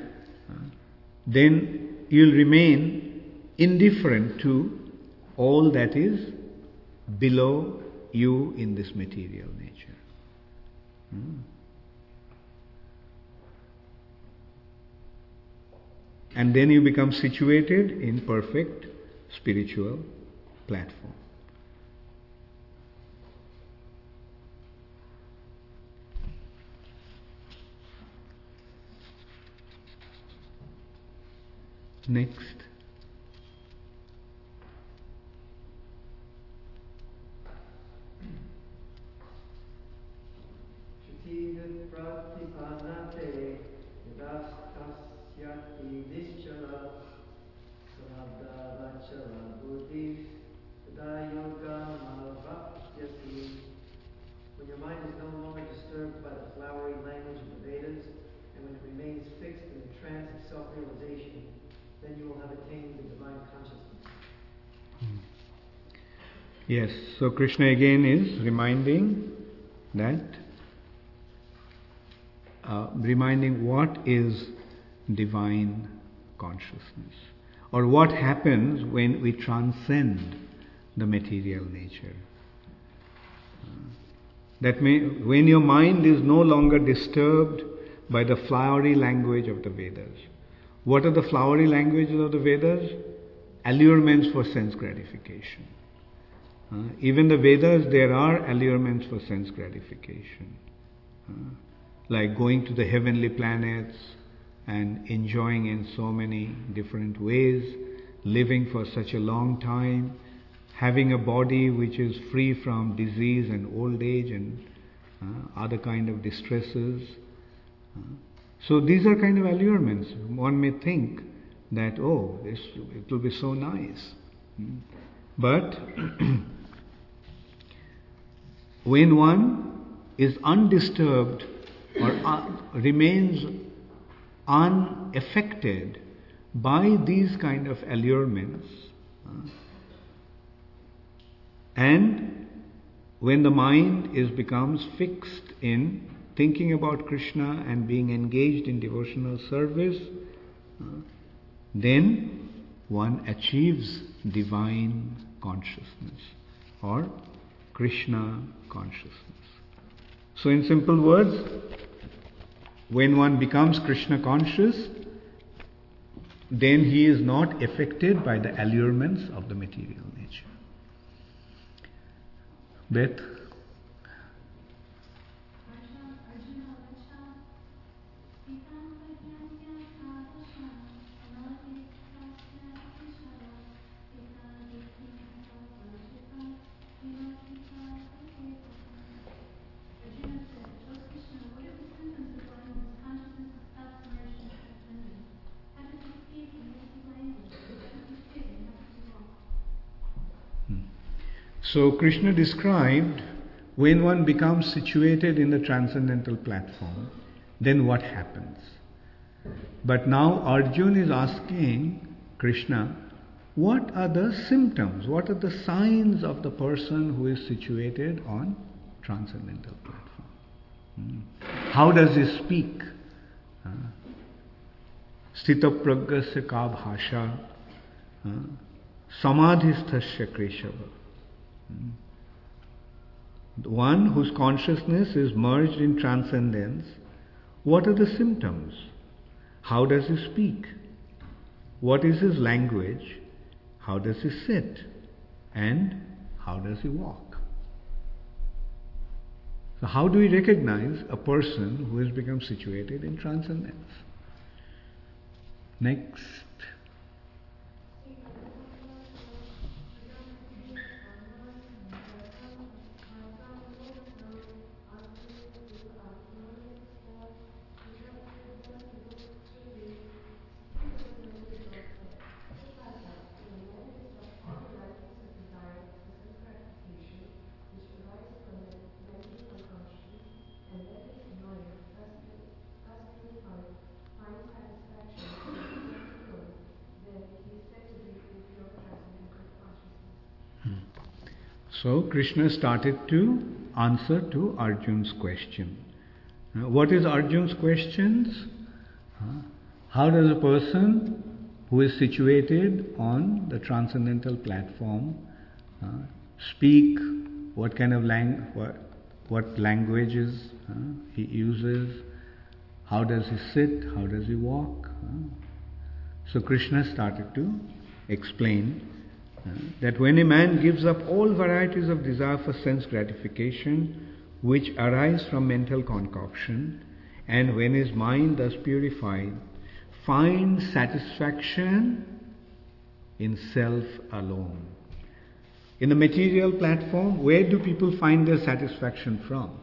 remain indifferent to all that is below you in this material nature. And then you become situated in perfect spiritual platform. Next. When your mind is no longer disturbed by the flowery language of the Vedas, and when it remains fixed in the trance of self-realization, then you will have attained the divine consciousness. Yes, so Krishna again is reminding what is divine consciousness, or what happens when we transcend the material nature. When your mind is no longer disturbed by the flowery language of the Vedas. What are the flowery languages of the Vedas? Allurements for sense gratification. Even the Vedas, there are allurements for sense gratification. Like going to the heavenly planets, and enjoying in so many different ways, living for such a long time, having a body which is free from disease and old age and other kind of distresses. So these are kind of allurements. One may think that, oh, it will be so nice. But when one is undisturbed or remains unaffected by these kind of allurements, and when the mind becomes fixed in thinking about Krishna and being engaged in devotional service, then one achieves divine consciousness or Krishna consciousness. So in simple words, when one becomes Krishna conscious, then he is not affected by the allurements of the material nature. Beth? So Krishna described when one becomes situated in the transcendental platform, then what happens? But now Arjuna is asking Krishna, what are the symptoms, what are the signs of the person who is situated on transcendental platform? How does he speak? Sthita pragasya ka bhasha, samadhisthasya kreshava. The one whose consciousness is merged in transcendence, what are the symptoms? How does he speak? What is his language? How does he sit? And how does he walk? So how do we recognize a person who has become situated in transcendence? Next. So Krishna started to answer to Arjuna's question. What is Arjuna's questions? How does a person who is situated on the transcendental platform speak? What kind of what languages he uses? How does he sit? How does he walk? So Krishna started to explain that when a man gives up all varieties of desire for sense gratification which arise from mental concoction, and when his mind thus purified finds satisfaction in self alone. In the material platform, where do people find their satisfaction from?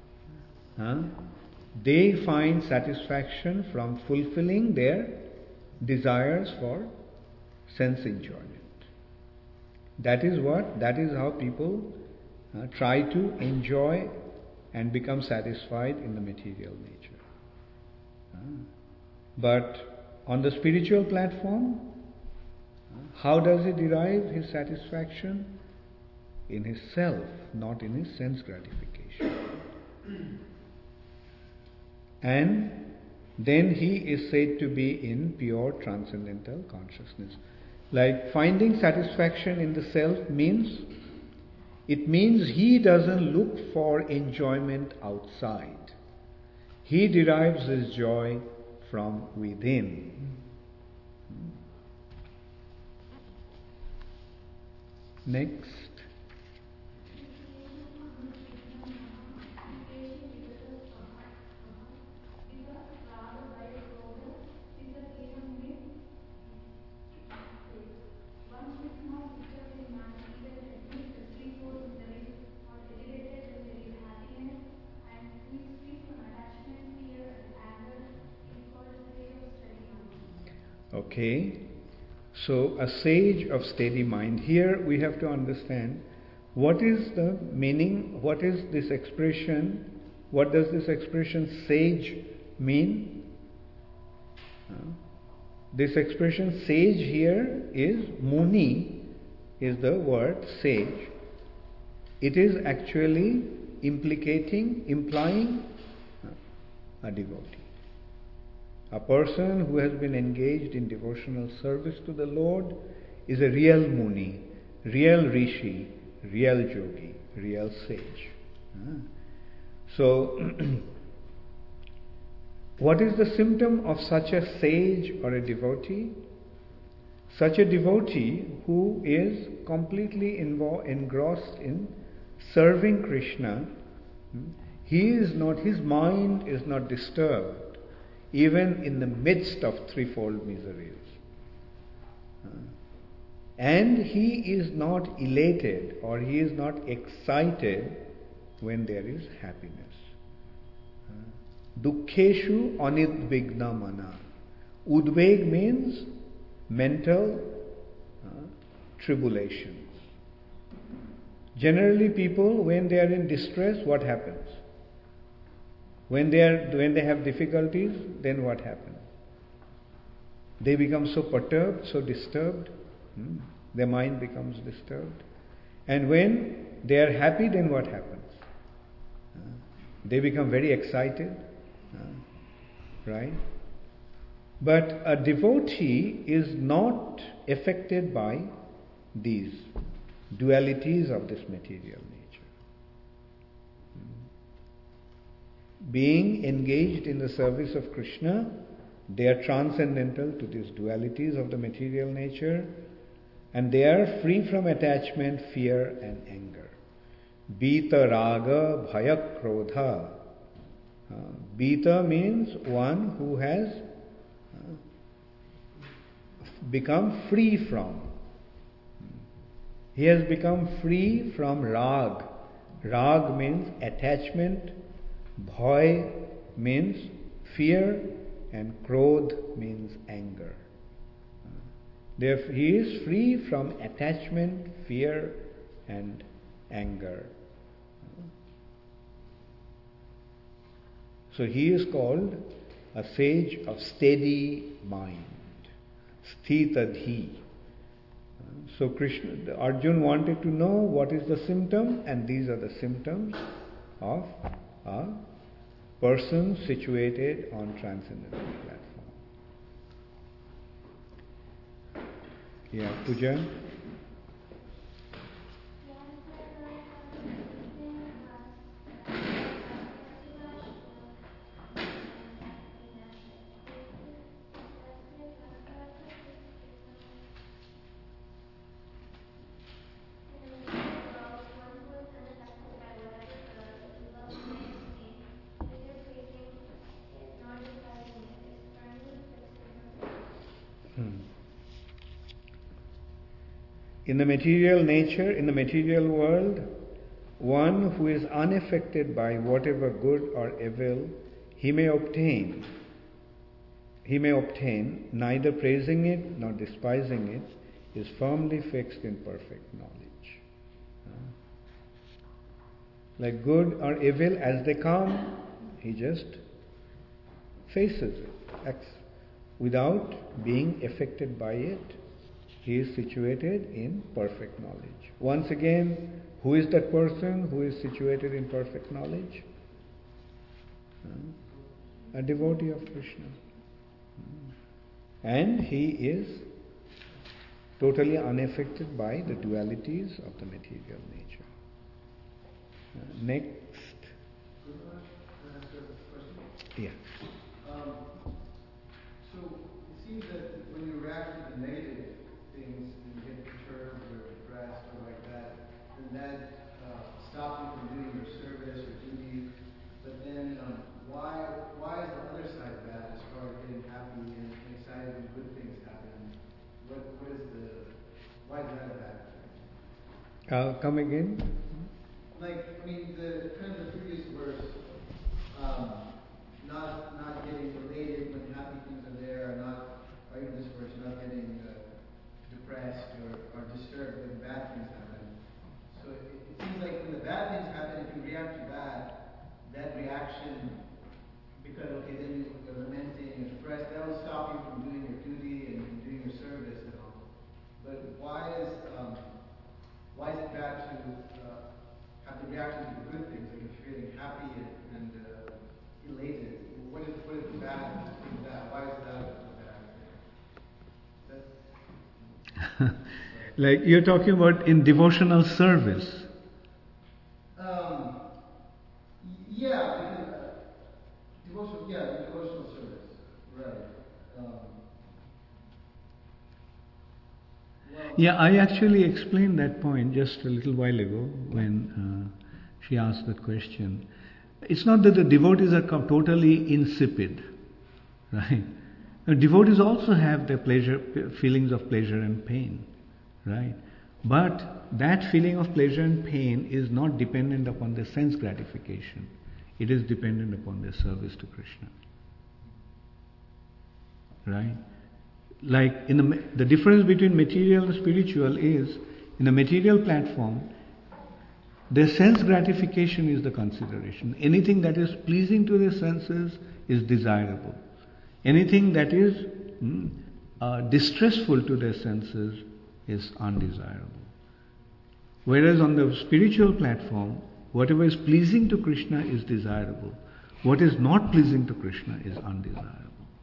They find satisfaction from fulfilling their desires for sense enjoyment. That is how people try to enjoy and become satisfied in the material nature. But on the spiritual platform, how does he derive his satisfaction? In his self, not in his sense gratification. And then he is said to be in pure transcendental consciousness. Like finding satisfaction in the self means he doesn't look for enjoyment outside. He derives his joy from within. Next. Okay? So, a sage of steady mind. Here we have to understand what is the meaning, what is this expression, what does this expression sage mean? This expression sage here is muni, is the word sage. It is actually implying a devotee. A person who has been engaged in devotional service to the Lord is a real muni, real rishi, real yogi, real sage. So, what is the symptom of such a sage or a devotee? Such a devotee who is completely engrossed in serving Krishna, his mind is not disturbed even in the midst of threefold miseries. And he is not elated or he is not excited when there is happiness. Dukkheshu anidvigna mana. Udveg means mental tribulations. Generally people, when they are in distress, what happens? When they have difficulties, then what happens? They become so perturbed, so disturbed. Their mind becomes disturbed. And when they are happy, then what happens? They become very excited. Right? But a devotee is not affected by these dualities of this material nature. Being engaged in the service of Krishna, they are transcendental to these dualities of the material nature, and they are free from attachment, fear and anger. Bita raga bhaya krodha. Bita means one who has become free from. He has become free from rag. Rag means attachment, bhaya means fear, and krodh means anger. Therefore, he is free from attachment, fear, and anger. So he is called a sage of steady mind, sthitadhi. So Arjuna wanted to know what is the symptom, and these are the symptoms of a person situated on transcendental platform. Yeah, Puja? In the material nature, in the material world, one who is unaffected by whatever good or evil he may obtain, neither praising it nor despising it, is firmly fixed in perfect knowledge. Like good or evil as they come, he just faces it, acts without being affected by it. He is situated in perfect knowledge. Once again, who is that person who is situated in perfect knowledge? A devotee of Krishna. And he is totally unaffected by the dualities of the material nature. Next. Yeah. So it seems that when you react to the negative things and you get perturbed or depressed or like that, then that stops you from doing your service or duty. But then why is the other side bad as far as getting happy and excited when good things happen? Why is that a bad thing? Come again? The kind of the previous verse, not getting elated when happy things are there, or even this verse that reaction, because okay, then you're lamenting and depressed, that will stop you from doing your duty and doing your service and all. But why is it bad to have the reaction to the good things, like if you're feeling happy and elated? What is the bad in that? Why is that a bad thing? Like you're talking about in devotional service. Yeah, because, devotional service, right. Yeah, I actually explained that point just a little while ago when she asked that question. It's not that the devotees are totally insipid, right? Devotees also have their feelings of pleasure and pain, right? But that feeling of pleasure and pain is not dependent upon their sense gratification. It is dependent upon their service to Krishna, right? Like the difference between material and spiritual is, in the material platform, their sense gratification is the consideration. Anything that is pleasing to their senses is desirable. Anything that is distressful to their senses is undesirable. Whereas on the spiritual platform, whatever is pleasing to Krishna is desirable. What is not pleasing to Krishna is undesirable.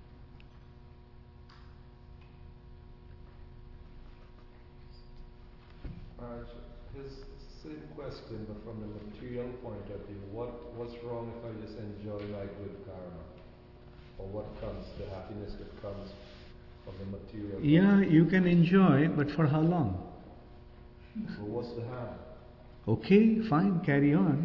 His same question, but from the material point of view, what's wrong if I just enjoy my good karma? Or what comes, the happiness that comes from the material? Yeah, you can enjoy, but for how long? So what's the harm? Okay, fine, carry on.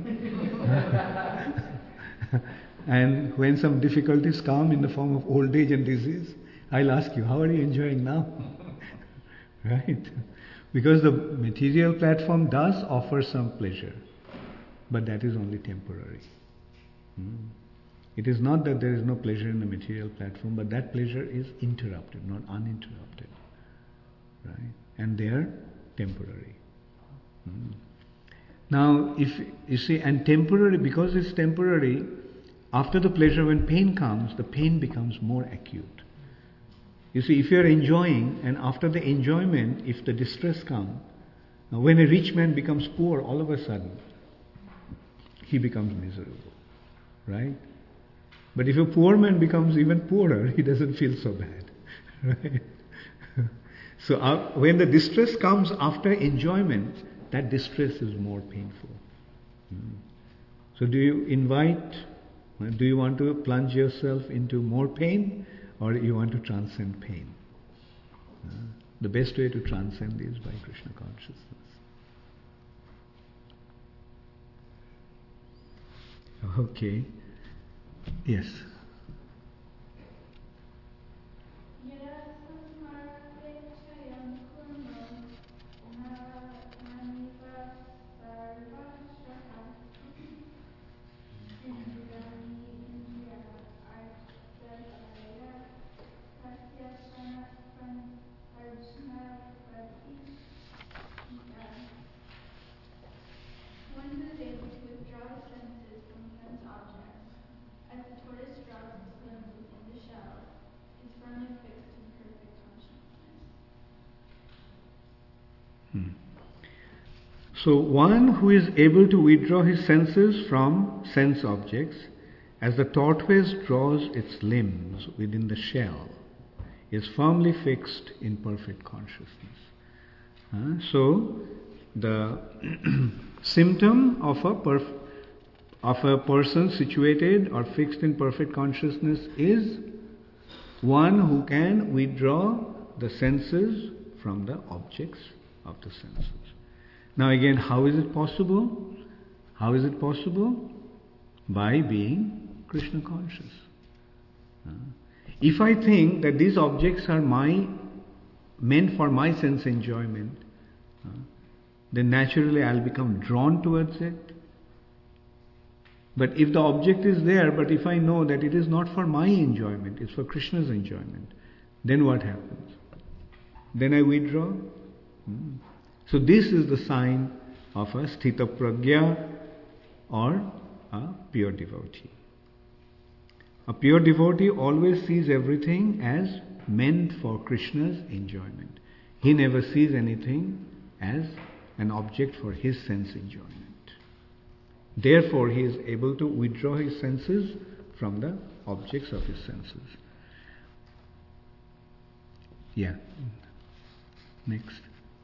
And when some difficulties come in the form of old age and disease, I'll ask you, how are you enjoying now? Right? Because the material platform does offer some pleasure, but that is only temporary. It is not that there is no pleasure in the material platform, but that pleasure is interrupted, not uninterrupted. Right? And they are temporary. Now, if you see, and temporary, because it's temporary, after the pleasure, when pain comes, the pain becomes more acute. You see, if you are enjoying, and after the enjoyment, if the distress comes, when a rich man becomes poor, all of a sudden, he becomes miserable, right? But if a poor man becomes even poorer, he doesn't feel so bad, right? So when the distress comes after enjoyment, that distress is more painful. So do you want to plunge yourself into more pain, or you want to transcend pain? The best way to transcend is by Krishna consciousness. Okay. Yes. One who is able to withdraw his senses from sense objects, as the tortoise draws its limbs within the shell, is firmly fixed in perfect consciousness. So one who is able to withdraw his senses from sense objects, as the tortoise draws its limbs within the shell, is firmly fixed in perfect consciousness. So the symptom of a person situated or fixed in perfect consciousness is one who can withdraw the senses from the objects of the senses. Now again, how is it possible? How is it possible? By being Krishna conscious. If I think that these objects are meant for my sense enjoyment, then naturally I'll become drawn towards it. But if the object is there, but if I know that it is not for my enjoyment, it's for Krishna's enjoyment, then what happens? Then I withdraw. So this is the sign of a sthita pragya or a pure devotee. A pure devotee always sees everything as meant for Krishna's enjoyment. He never sees anything as an object for his sense enjoyment. Therefore, he is able to withdraw his senses from the objects of his senses. Yeah. Next.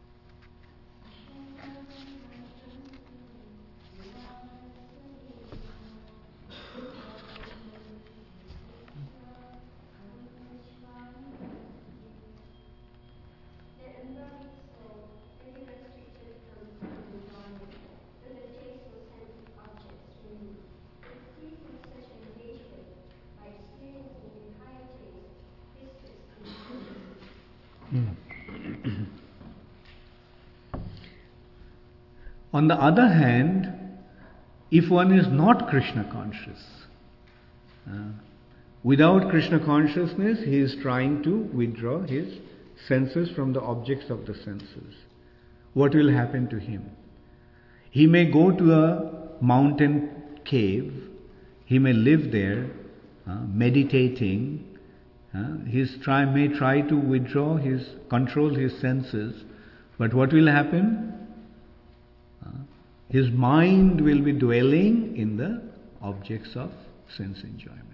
On the other hand, if one is not Krishna conscious, without Krishna consciousness, he is trying to withdraw his senses from the objects of the senses. What will happen to him? He may go to a mountain cave, he may live there, meditating, may try to control his senses, but what will happen? His mind will be dwelling in the objects of sense enjoyment.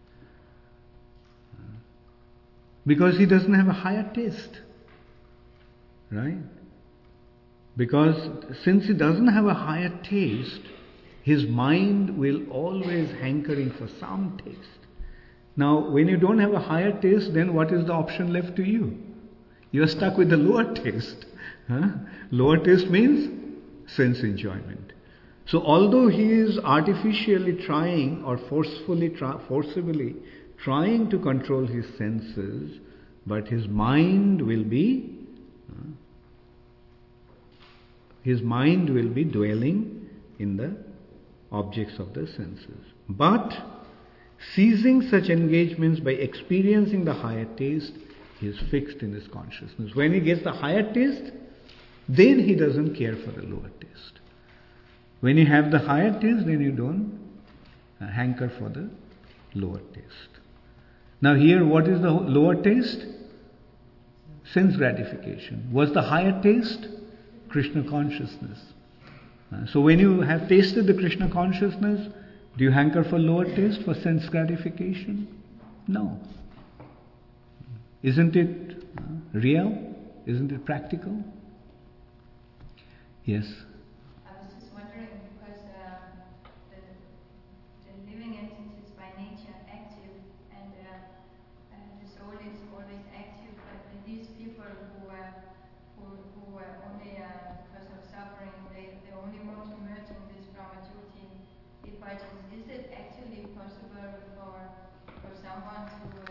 Because he doesn't have a higher taste. Right? Because since he doesn't have a higher taste, his mind will always hankering for some taste. Now, when you don't have a higher taste, then what is the option left to you? You are stuck with the lower taste. Lower taste means sense enjoyment. So although he is artificially trying or forcibly trying to control his senses, but his mind will be dwelling in the objects of the senses. But ceasing such engagements by experiencing the higher taste, he is fixed in his consciousness. When he gets the higher taste, then he doesn't care for the lower taste. When you have the higher taste, then you don't hanker for the lower taste. Now here, what is the lower taste? Sense gratification. What's the higher taste? Krishna consciousness. So when you have tasted the Krishna consciousness, do you hanker for lower taste, for sense gratification? No. Isn't it real? Isn't it practical? Yes. I was just wondering, because the living entity is by nature active, and the soul is always active, but these people who only, because of suffering, they only want to merge in this Brahma-jyoti effulgence. Is it actually possible for someone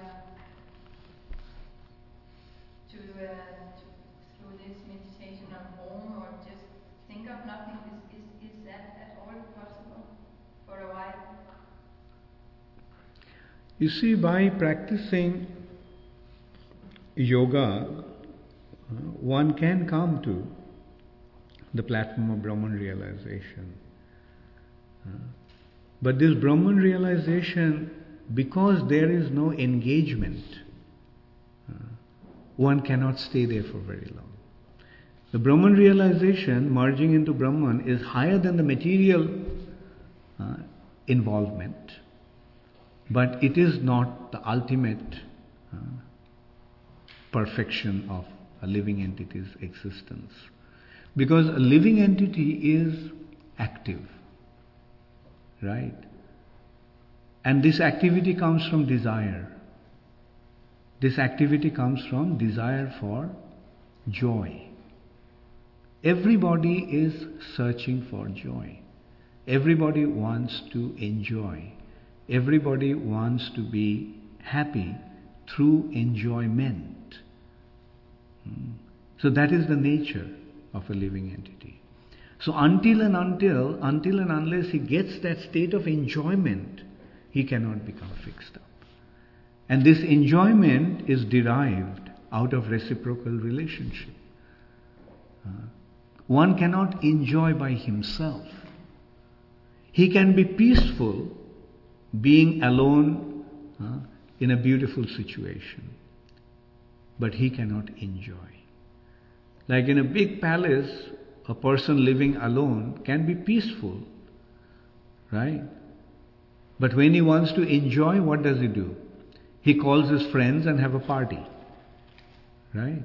to through this meditation on Om, or just think of nothing, is that at all possible for a while? You see, by practicing yoga, one can come to the platform of Brahman realization. But this Brahman realization, because there is no engagement, one cannot stay there for very long. The Brahman realization, merging into Brahman, is higher than the material involvement. But it is not the ultimate perfection of a living entity's existence. Because a living entity is active. Right? And this activity comes from desire. This activity comes from desire for joy. Everybody is searching for joy. Everybody wants to enjoy. Everybody wants to be happy through enjoyment. So that is the nature of a living entity. So until and unless he gets that state of enjoyment, he cannot become fixed up. And this enjoyment is derived out of reciprocal relationship. One cannot enjoy by himself. He can be peaceful being alone in a beautiful situation, but he cannot enjoy. Like in a big palace, a person living alone can be peaceful, right? But when he wants to enjoy, what does he do? He calls his friends and have a party, right?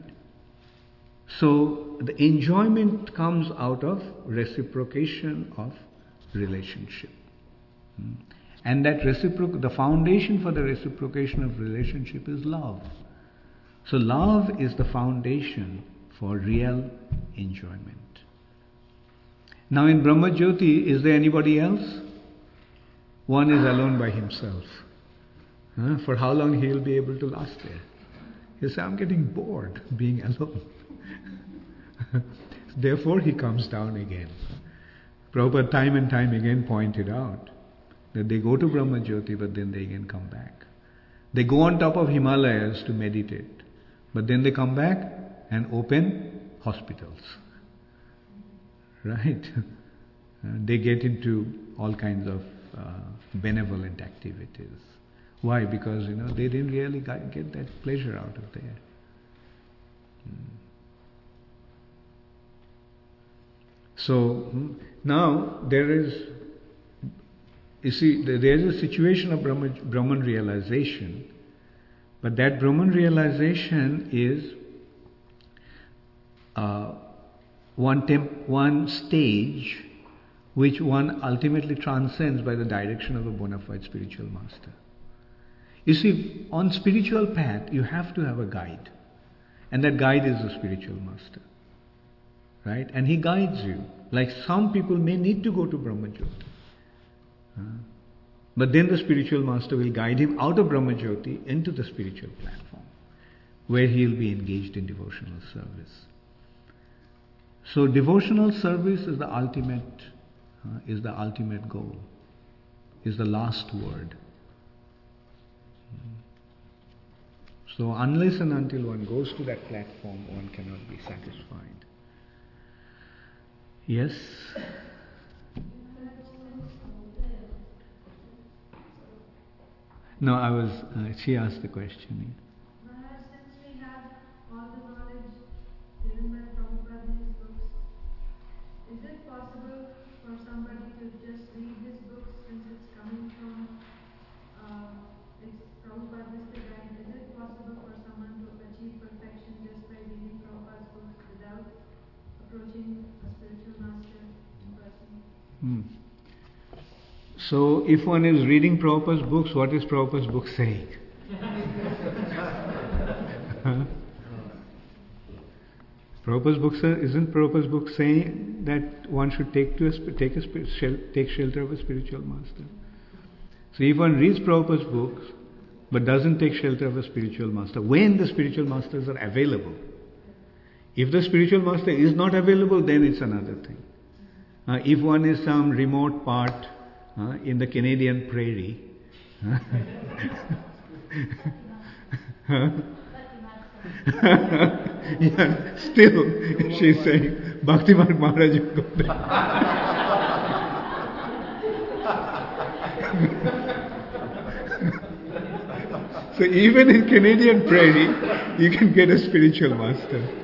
So the enjoyment comes out of reciprocation of relationship. And that the foundation for the reciprocation of relationship is love. So love is the foundation for real enjoyment. Now in Brahma Jyoti, is there anybody else? One is alone by himself. For how long he will be able to last there? He'll say, I'm getting bored being alone. Therefore he comes down again. Prabhupada time and time again pointed out that they go to Brahma Jyoti, but then they again come back. They go on top of Himalayas to meditate, but then they come back and open hospitals. Right? They get into all kinds of benevolent activities. Why? Because they didn't really get that pleasure out of there. So now there is, you see, there is a situation of Brahman realization, but that Brahman realization is one stage which one ultimately transcends by the direction of a bona fide spiritual master. You see, on spiritual path, you have to have a guide. And that guide is the spiritual master. Right? And he guides you. Like some people may need to go to Brahma Jyoti. But then the spiritual master will guide him out of Brahma Jyoti into the spiritual platform, where he will be engaged in devotional service. So devotional service is the ultimate goal, is the last word. So unless and until one goes to that platform, one cannot be satisfied. Yes? No, she asked the question. Since we have all the knowledge given by Prabhupada in his books, is it possible for somebody to just read this book since it's coming from it's Prabhupada is the guide? Is it possible for someone to achieve perfection just by reading Prabhupada's books without approaching a spiritual master in person? So if one is reading Prabhupada's books, what is Prabhupada's book saying? Prabhupada's book isn't Prabhupada's book saying that one should take shelter of a spiritual master? So if one reads Prabhupada's books but doesn't take shelter of a spiritual master, when the spiritual masters are available, if the spiritual master is not available, then it's another thing. If one is some remote part in the Canadian prairie, yeah, still she's saying Bhaktimarg Maharaj will go there. So even in Canadian prairie, you can get a spiritual master.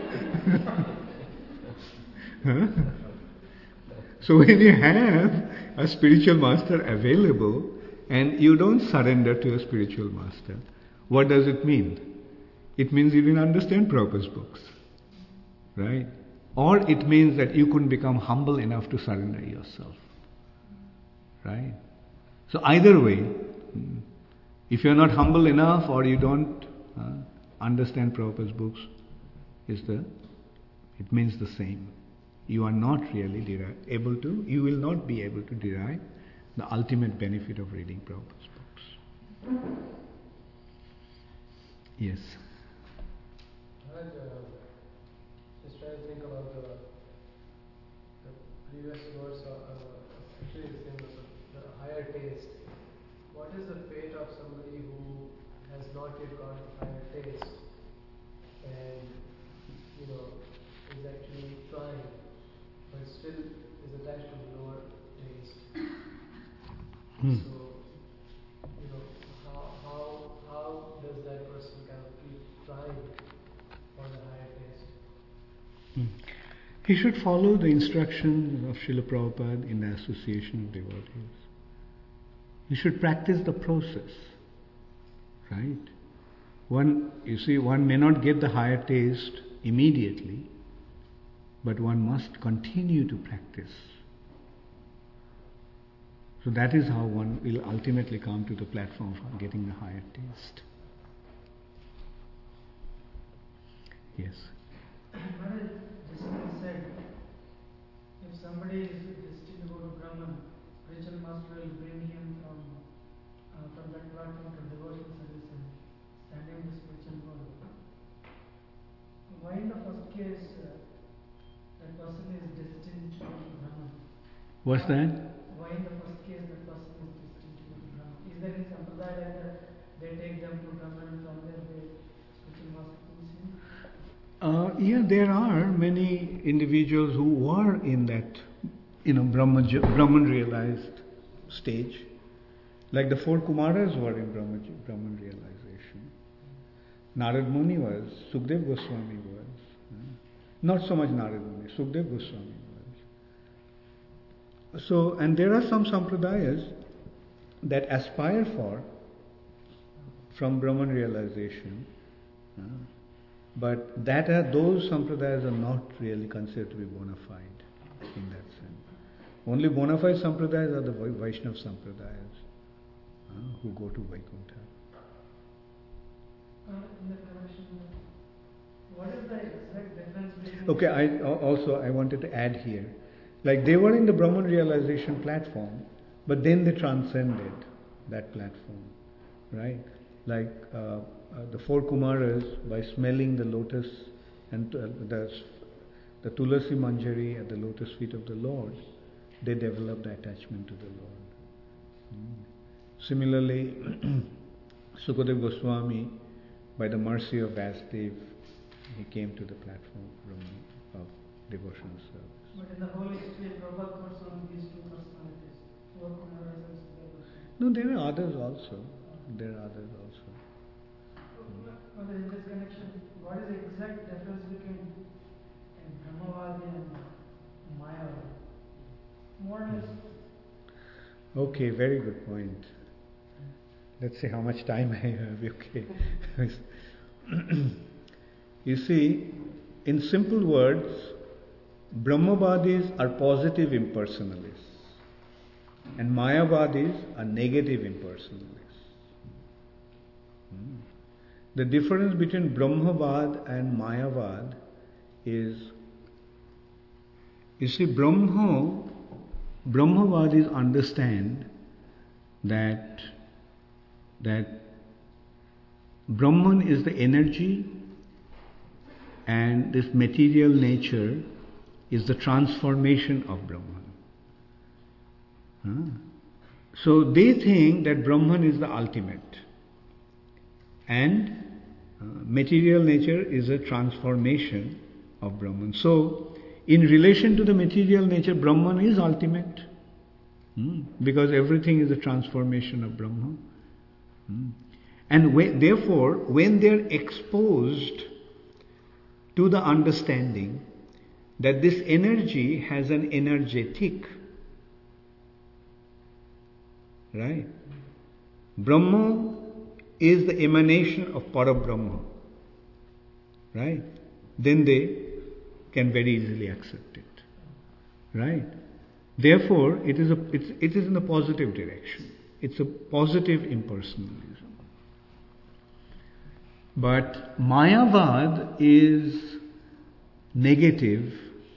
So when you have a spiritual master available and you don't surrender to a spiritual master, what does it mean? It means you didn't understand Prabhupada's books, right? Or it means that you couldn't become humble enough to surrender yourself, right? So either way, if you're not humble enough or you don't understand Prabhupada's books, it means the same. You are not really you will not be able to derive the ultimate benefit of reading Prabhupada's books. Yes. Just trying to think about the previous verse, actually the same verse, the higher taste. What is the fate of somebody who has not yet got higher taste and is actually trying, but still is attached to the lower taste? So he should follow the instructions of Srila Prabhupada in the association of devotees. He should practice the process, right? One may not get the higher taste immediately, but one must continue to practice. So that is how one will ultimately come to the platform of getting the higher taste. Yes. Maharaj, just like you said, if somebody is destined to go to Brahman, spiritual master will bring him from that platform to devotional service and send him to spiritual world. Why in the first case that person is destined to go to Brahman? What's that? Why in the first case that person is destined to go to Brahman? Is there any sampradaya like that? They take them to Brahman and from there they spiritual master pulls him? Yeah, there are many individuals who are in that, Brahman realized stage. Like the 4 Kumaras were in Brahman realization. Narad Muni was, Sukdev Goswami was. Not so much Narad Muni, Sukdev Goswami was. So, and there are some sampradayas that aspire from Brahman realization. But those sampradayas are not really considered to be bona fide in that sense. Only bona fide sampradayas are the Vaishnava sampradayas who go to Vaikuntha. In the connection, what is the exact difference between... Okay, I wanted to add here. Like they were in the Brahman realization platform, but then they transcended that platform, right? Like the 4 Kumaras, by smelling the lotus and the Tulasi Manjari at the lotus feet of the Lord, they developed the attachment to the Lord. Similarly, Sukadev Goswami, by the mercy of Vasudev, he came to the platform of devotional service. But in the whole history, Prabhupada quotes on these 2 personalities, 4 Kumaras and Sukadeva Goswami. No, there are others also. In this connection, what is the exact difference between Brahmavadi and Mayavadi? More or less. Okay, very good point. Let's see how much time I have. Okay. You see, in simple words, Brahmavadis are positive impersonalists and Mayavadis are negative impersonalists. The difference between Brahmavad and Mayavad is, you see, Brahmavadis understand that Brahman is the energy and this material nature is the transformation of Brahman. So they think that Brahman is the ultimate and material nature is a transformation of Brahman. So, in relation to the material nature, Brahman is ultimate because everything is a transformation of Brahman. And therefore, when they are exposed to the understanding that this energy has an energetic, right? Brahma is the emanation of Parabrahma, right? Then they can very easily accept it, right? Therefore, it is in a positive direction. It's a positive impersonalism. But Mayavad is negative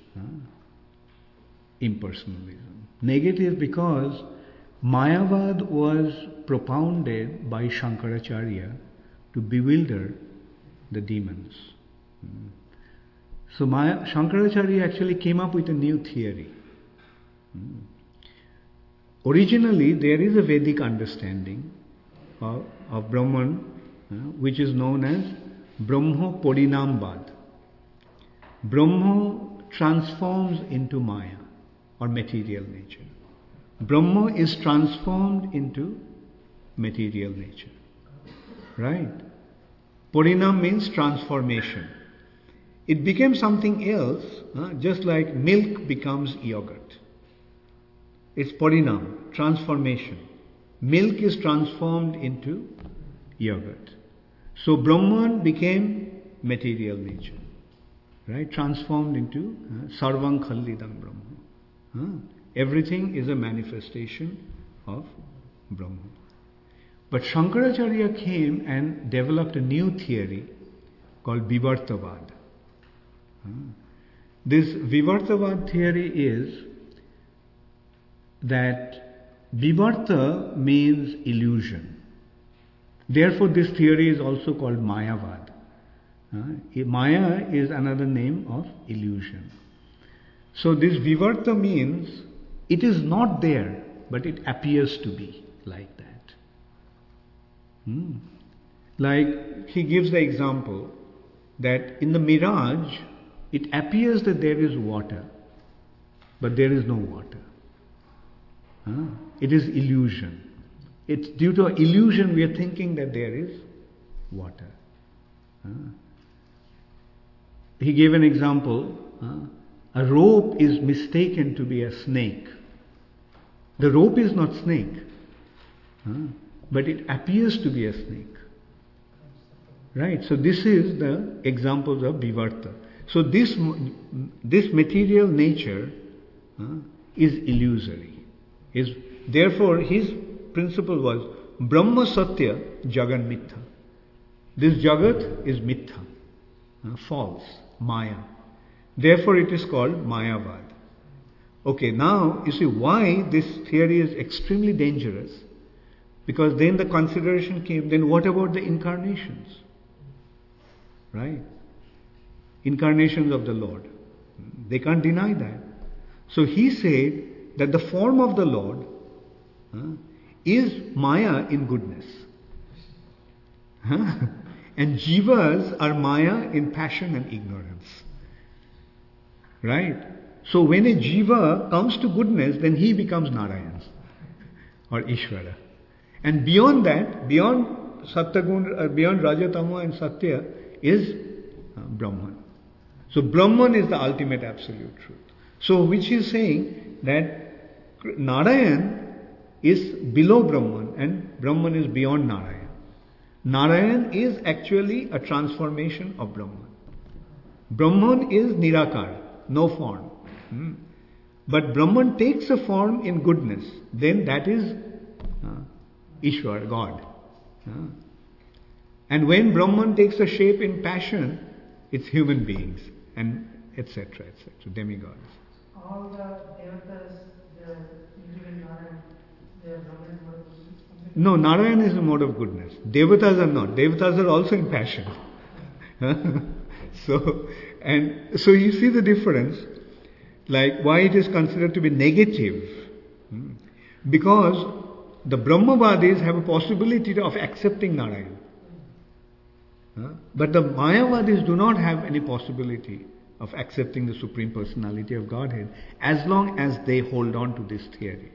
impersonalism. Negative because Mayavad was propounded by Shankaracharya to bewilder the demons. So Shankaracharya actually came up with a new theory. Originally, there is a Vedic understanding of Brahman, which is known as Brahma Parinambad. Brahma transforms into Maya or material nature. Brahma is transformed into material nature. Right? Parinam means transformation. it became something else, just like milk becomes yogurt. It's parinam, transformation. Milk is transformed into yogurt. So Brahman became material nature, right? Transformed into sarvang khallidam Brahma. Everything is a manifestation of Brahma. But Shankaracharya came and developed a new theory called Vivartavad. This Vivartavad theory is that Vivarta means illusion. Therefore, this theory is also called Mayavad. Maya is another name of illusion. So this Vivarta means it is not there, but it appears to be like that. Like he gives the example that in the mirage, it appears that there is water, but there is no water. It is illusion. It's due to illusion we are thinking that there is water. He gave an example. A rope is mistaken to be a snake. The rope is not snake, but it appears to be a snake. Right? So this is the examples of Vivarta. So this material nature is illusory. Therefore, his principle was Brahma Satya Jagan Mitha. This Jagat is Mitha, false, Maya. Therefore, it is called Mayavad. Okay, now you see why this theory is extremely dangerous. Because then the consideration came, then what about the incarnations? Right? Incarnations of the Lord. They can't deny that. So he said that the form of the Lord is Maya in goodness. And jivas are Maya in passion and ignorance. Right? So when a jiva comes to goodness, then he becomes Narayan or Ishvara. And beyond that, beyond Satyagun, beyond Rajatama and Satya is Brahman. So Brahman is the ultimate absolute truth. So which is saying that Narayan is below Brahman and Brahman is beyond Narayan. Narayan is actually a transformation of Brahman. Brahman is Nirakar, no form. But Brahman takes a form in goodness, then that is Ishwar, God. And when Brahman takes a shape in passion, it's human beings and etc. Demigods. All the devatas, including Narayan, they are Brahman mode of goodness? No, Narayan is a mode of goodness. Devatas are not. Devatas are also in passion. So you see the difference, like why it is considered to be negative. Because the Brahmavadis have a possibility of accepting Narayan. But the Mayavadis do not have any possibility of accepting the Supreme Personality of Godhead as long as they hold on to this theory.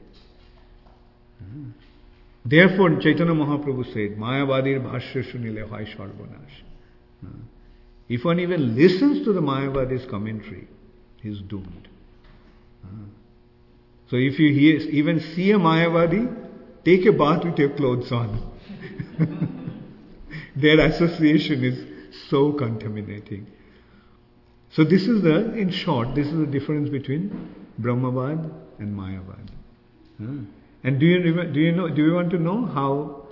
Therefore, Chaitanya Mahaprabhu said, Mayavadir bhashya shunile hoy sarvanash. If one even listens to the Mayavadi's commentary, he is doomed. So if you even see a Mayavadi, take a bath with your clothes on. Their association is so contaminating. So this is in short, this is the difference between Brahmavad and Mayavad. And do you want to know how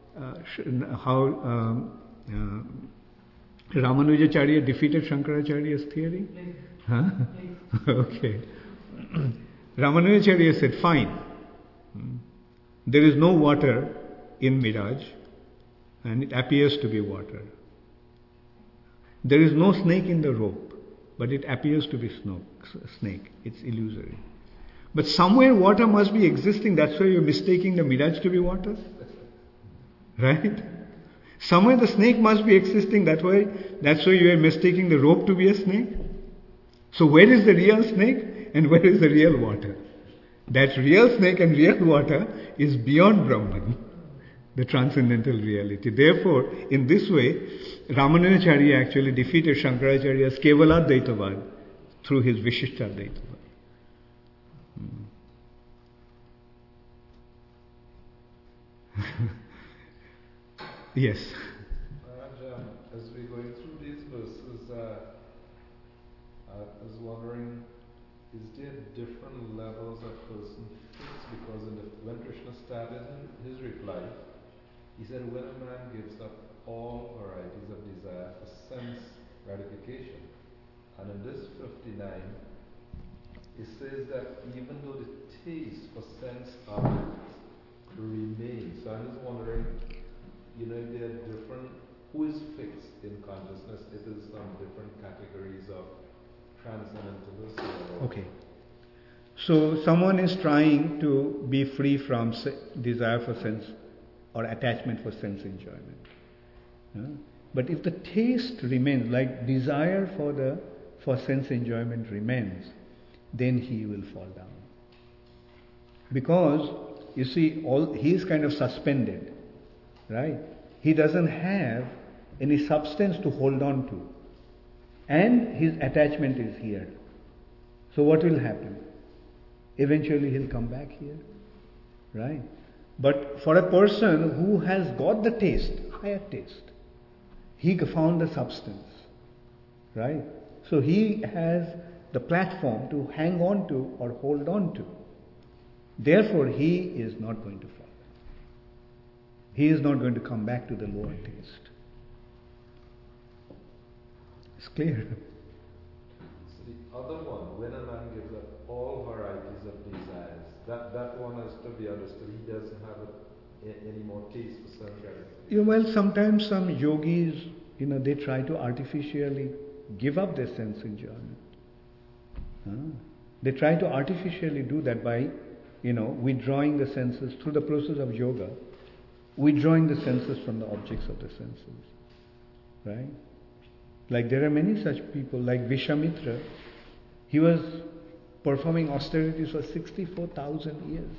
Ramanujacharya defeated Shankaracharya's theory? Okay. Ramanujacharya said, fine. There is no water in mirage and it appears to be water. There is no snake in the rope, but it appears to be snake. It's illusory. But somewhere water must be existing, that's why you're mistaking the mirage to be water. Right? Somewhere the snake must be existing, that's why you are mistaking the rope to be a snake. So where is the real snake and where is the real water? That real snake and real water is beyond Brahman. the transcendental reality. Therefore, in this way, Ramanujacharya actually defeated Shankaracharya's Kevaladvaitavad through his Vishishtadvaitavad. Yes. Maharaj, as we're going through these verses, I was wondering, is there different levels a person fits? Because when Krishna started his reply, he said, when a man gives up all varieties of desire for sense gratification, and in this 59, it says that even though the taste for sense objects remains, so I'm just wondering, if there are different, who is fixed in consciousness? It is some different categories of transcendentalism. Okay. So someone is trying to be free from desire for sense or attachment for sense enjoyment. But if the taste remains, like desire for sense enjoyment remains, then he will fall down. Because, you see, he is kind of suspended, right? He doesn't have any substance to hold on to. And his attachment is here. So what will happen? Eventually he'll come back here, right? But for a person who has got the taste, higher taste, he found the substance, right? So he has the platform to hang on to or hold on to. Therefore, he is not going to fall. He is not going to come back to the lower taste. It's clear. So the other one, when a man gives up all varieties of desires, that one has to be understood. He doesn't have any more taste for sense gratification. Well, sometimes some yogis, they try to artificially give up their sense enjoyment. They try to artificially do that by, withdrawing the senses through the process of yoga, withdrawing the senses from the objects of the senses. Right? Like there are many such people, like Vishwamitra. He was performing austerities for 64,000 years.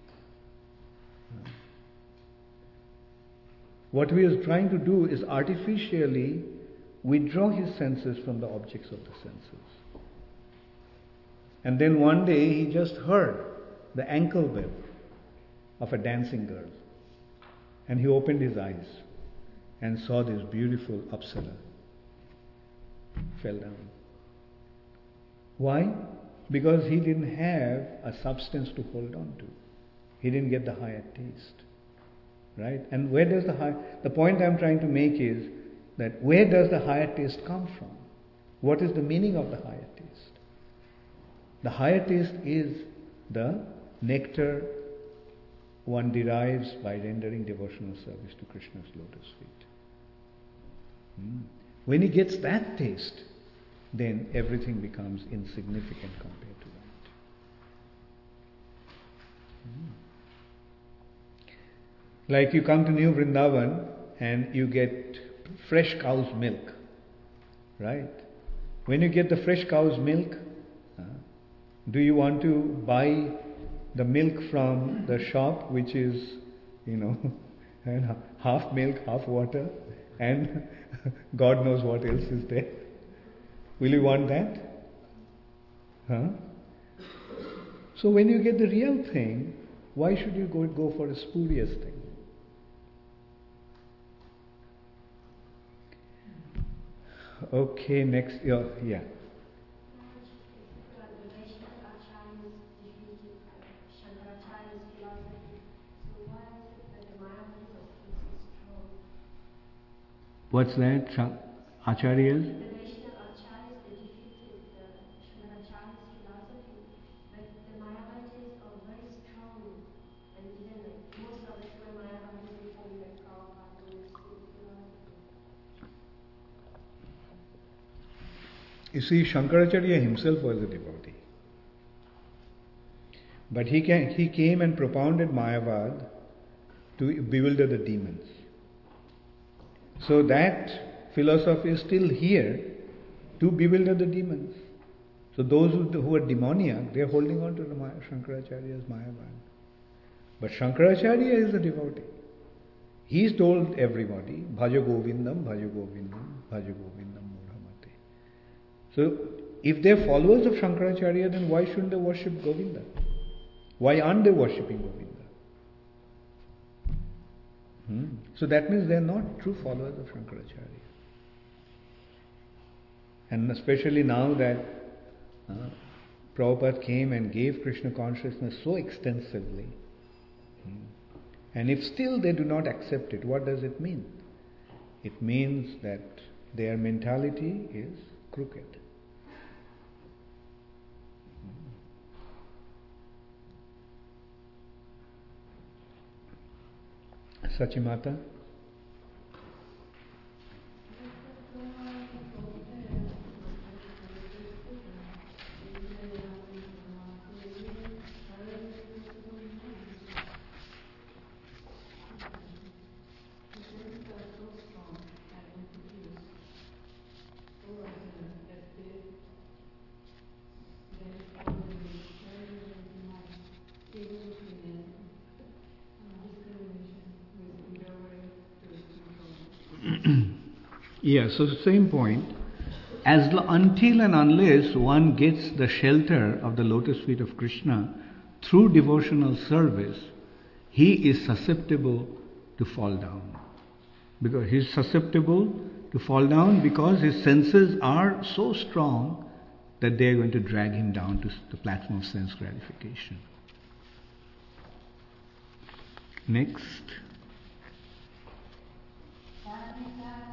What he is trying to do is artificially withdraw his senses from the objects of the senses. And then one day he just heard the ankle bell of a dancing girl. And he opened his eyes and saw this beautiful Apsara. Fell down. Why? Because he didn't have a substance to hold on to. He didn't get the higher taste. Right? And where does the point I'm trying to make is that where does the higher taste come from? What is the meaning of the higher taste? The higher taste is the nectar one derives by rendering devotional service to Krishna's lotus feet. When he gets that taste, then everything becomes insignificant compared to that. Like you come to New Vrindavan and you get fresh cow's milk, right? When you get the fresh cow's milk, do you want to buy the milk from the shop which is, half milk, half water, and God knows what else is there? Will you want that? So when you get the real thing, why should you go for a spurious thing? Okay, next. Yeah. What's that? Acharyas? The Vaishnava Acharyas, they defeated Shankaracharya's philosophy, but the Mayavadis are very strong, and even most of the Mayavadis reformed their Prabhupada philosophy. You see, Shankaracharya himself was a devotee. But he came and propounded Mayavad to bewilder the demons. So that philosophy is still here to bewilder the demons. So those who are demoniac, they are holding on to the Shankaracharya's Mayavad. But Shankaracharya is a devotee. He's told everybody, Bhaja Govindam, Bhaja Govindam, Bhaja Govindam Mudhamate. So, if they're followers of Shankaracharya, then why shouldn't they worship Govinda? Why aren't they worshipping Govinda? So that means they're not true followers of Shankaracharya. And especially now that Prabhupada came and gave Krishna consciousness so extensively, and if still they do not accept it, what does it mean? It means that their mentality is crooked. Sachimata? Yeah, so the same point. Until and unless one gets the shelter of the lotus feet of Krishna through devotional service, he is susceptible to fall down. Because he is susceptible to fall down because his senses are so strong that they are going to drag him down to the platform of sense gratification. Next.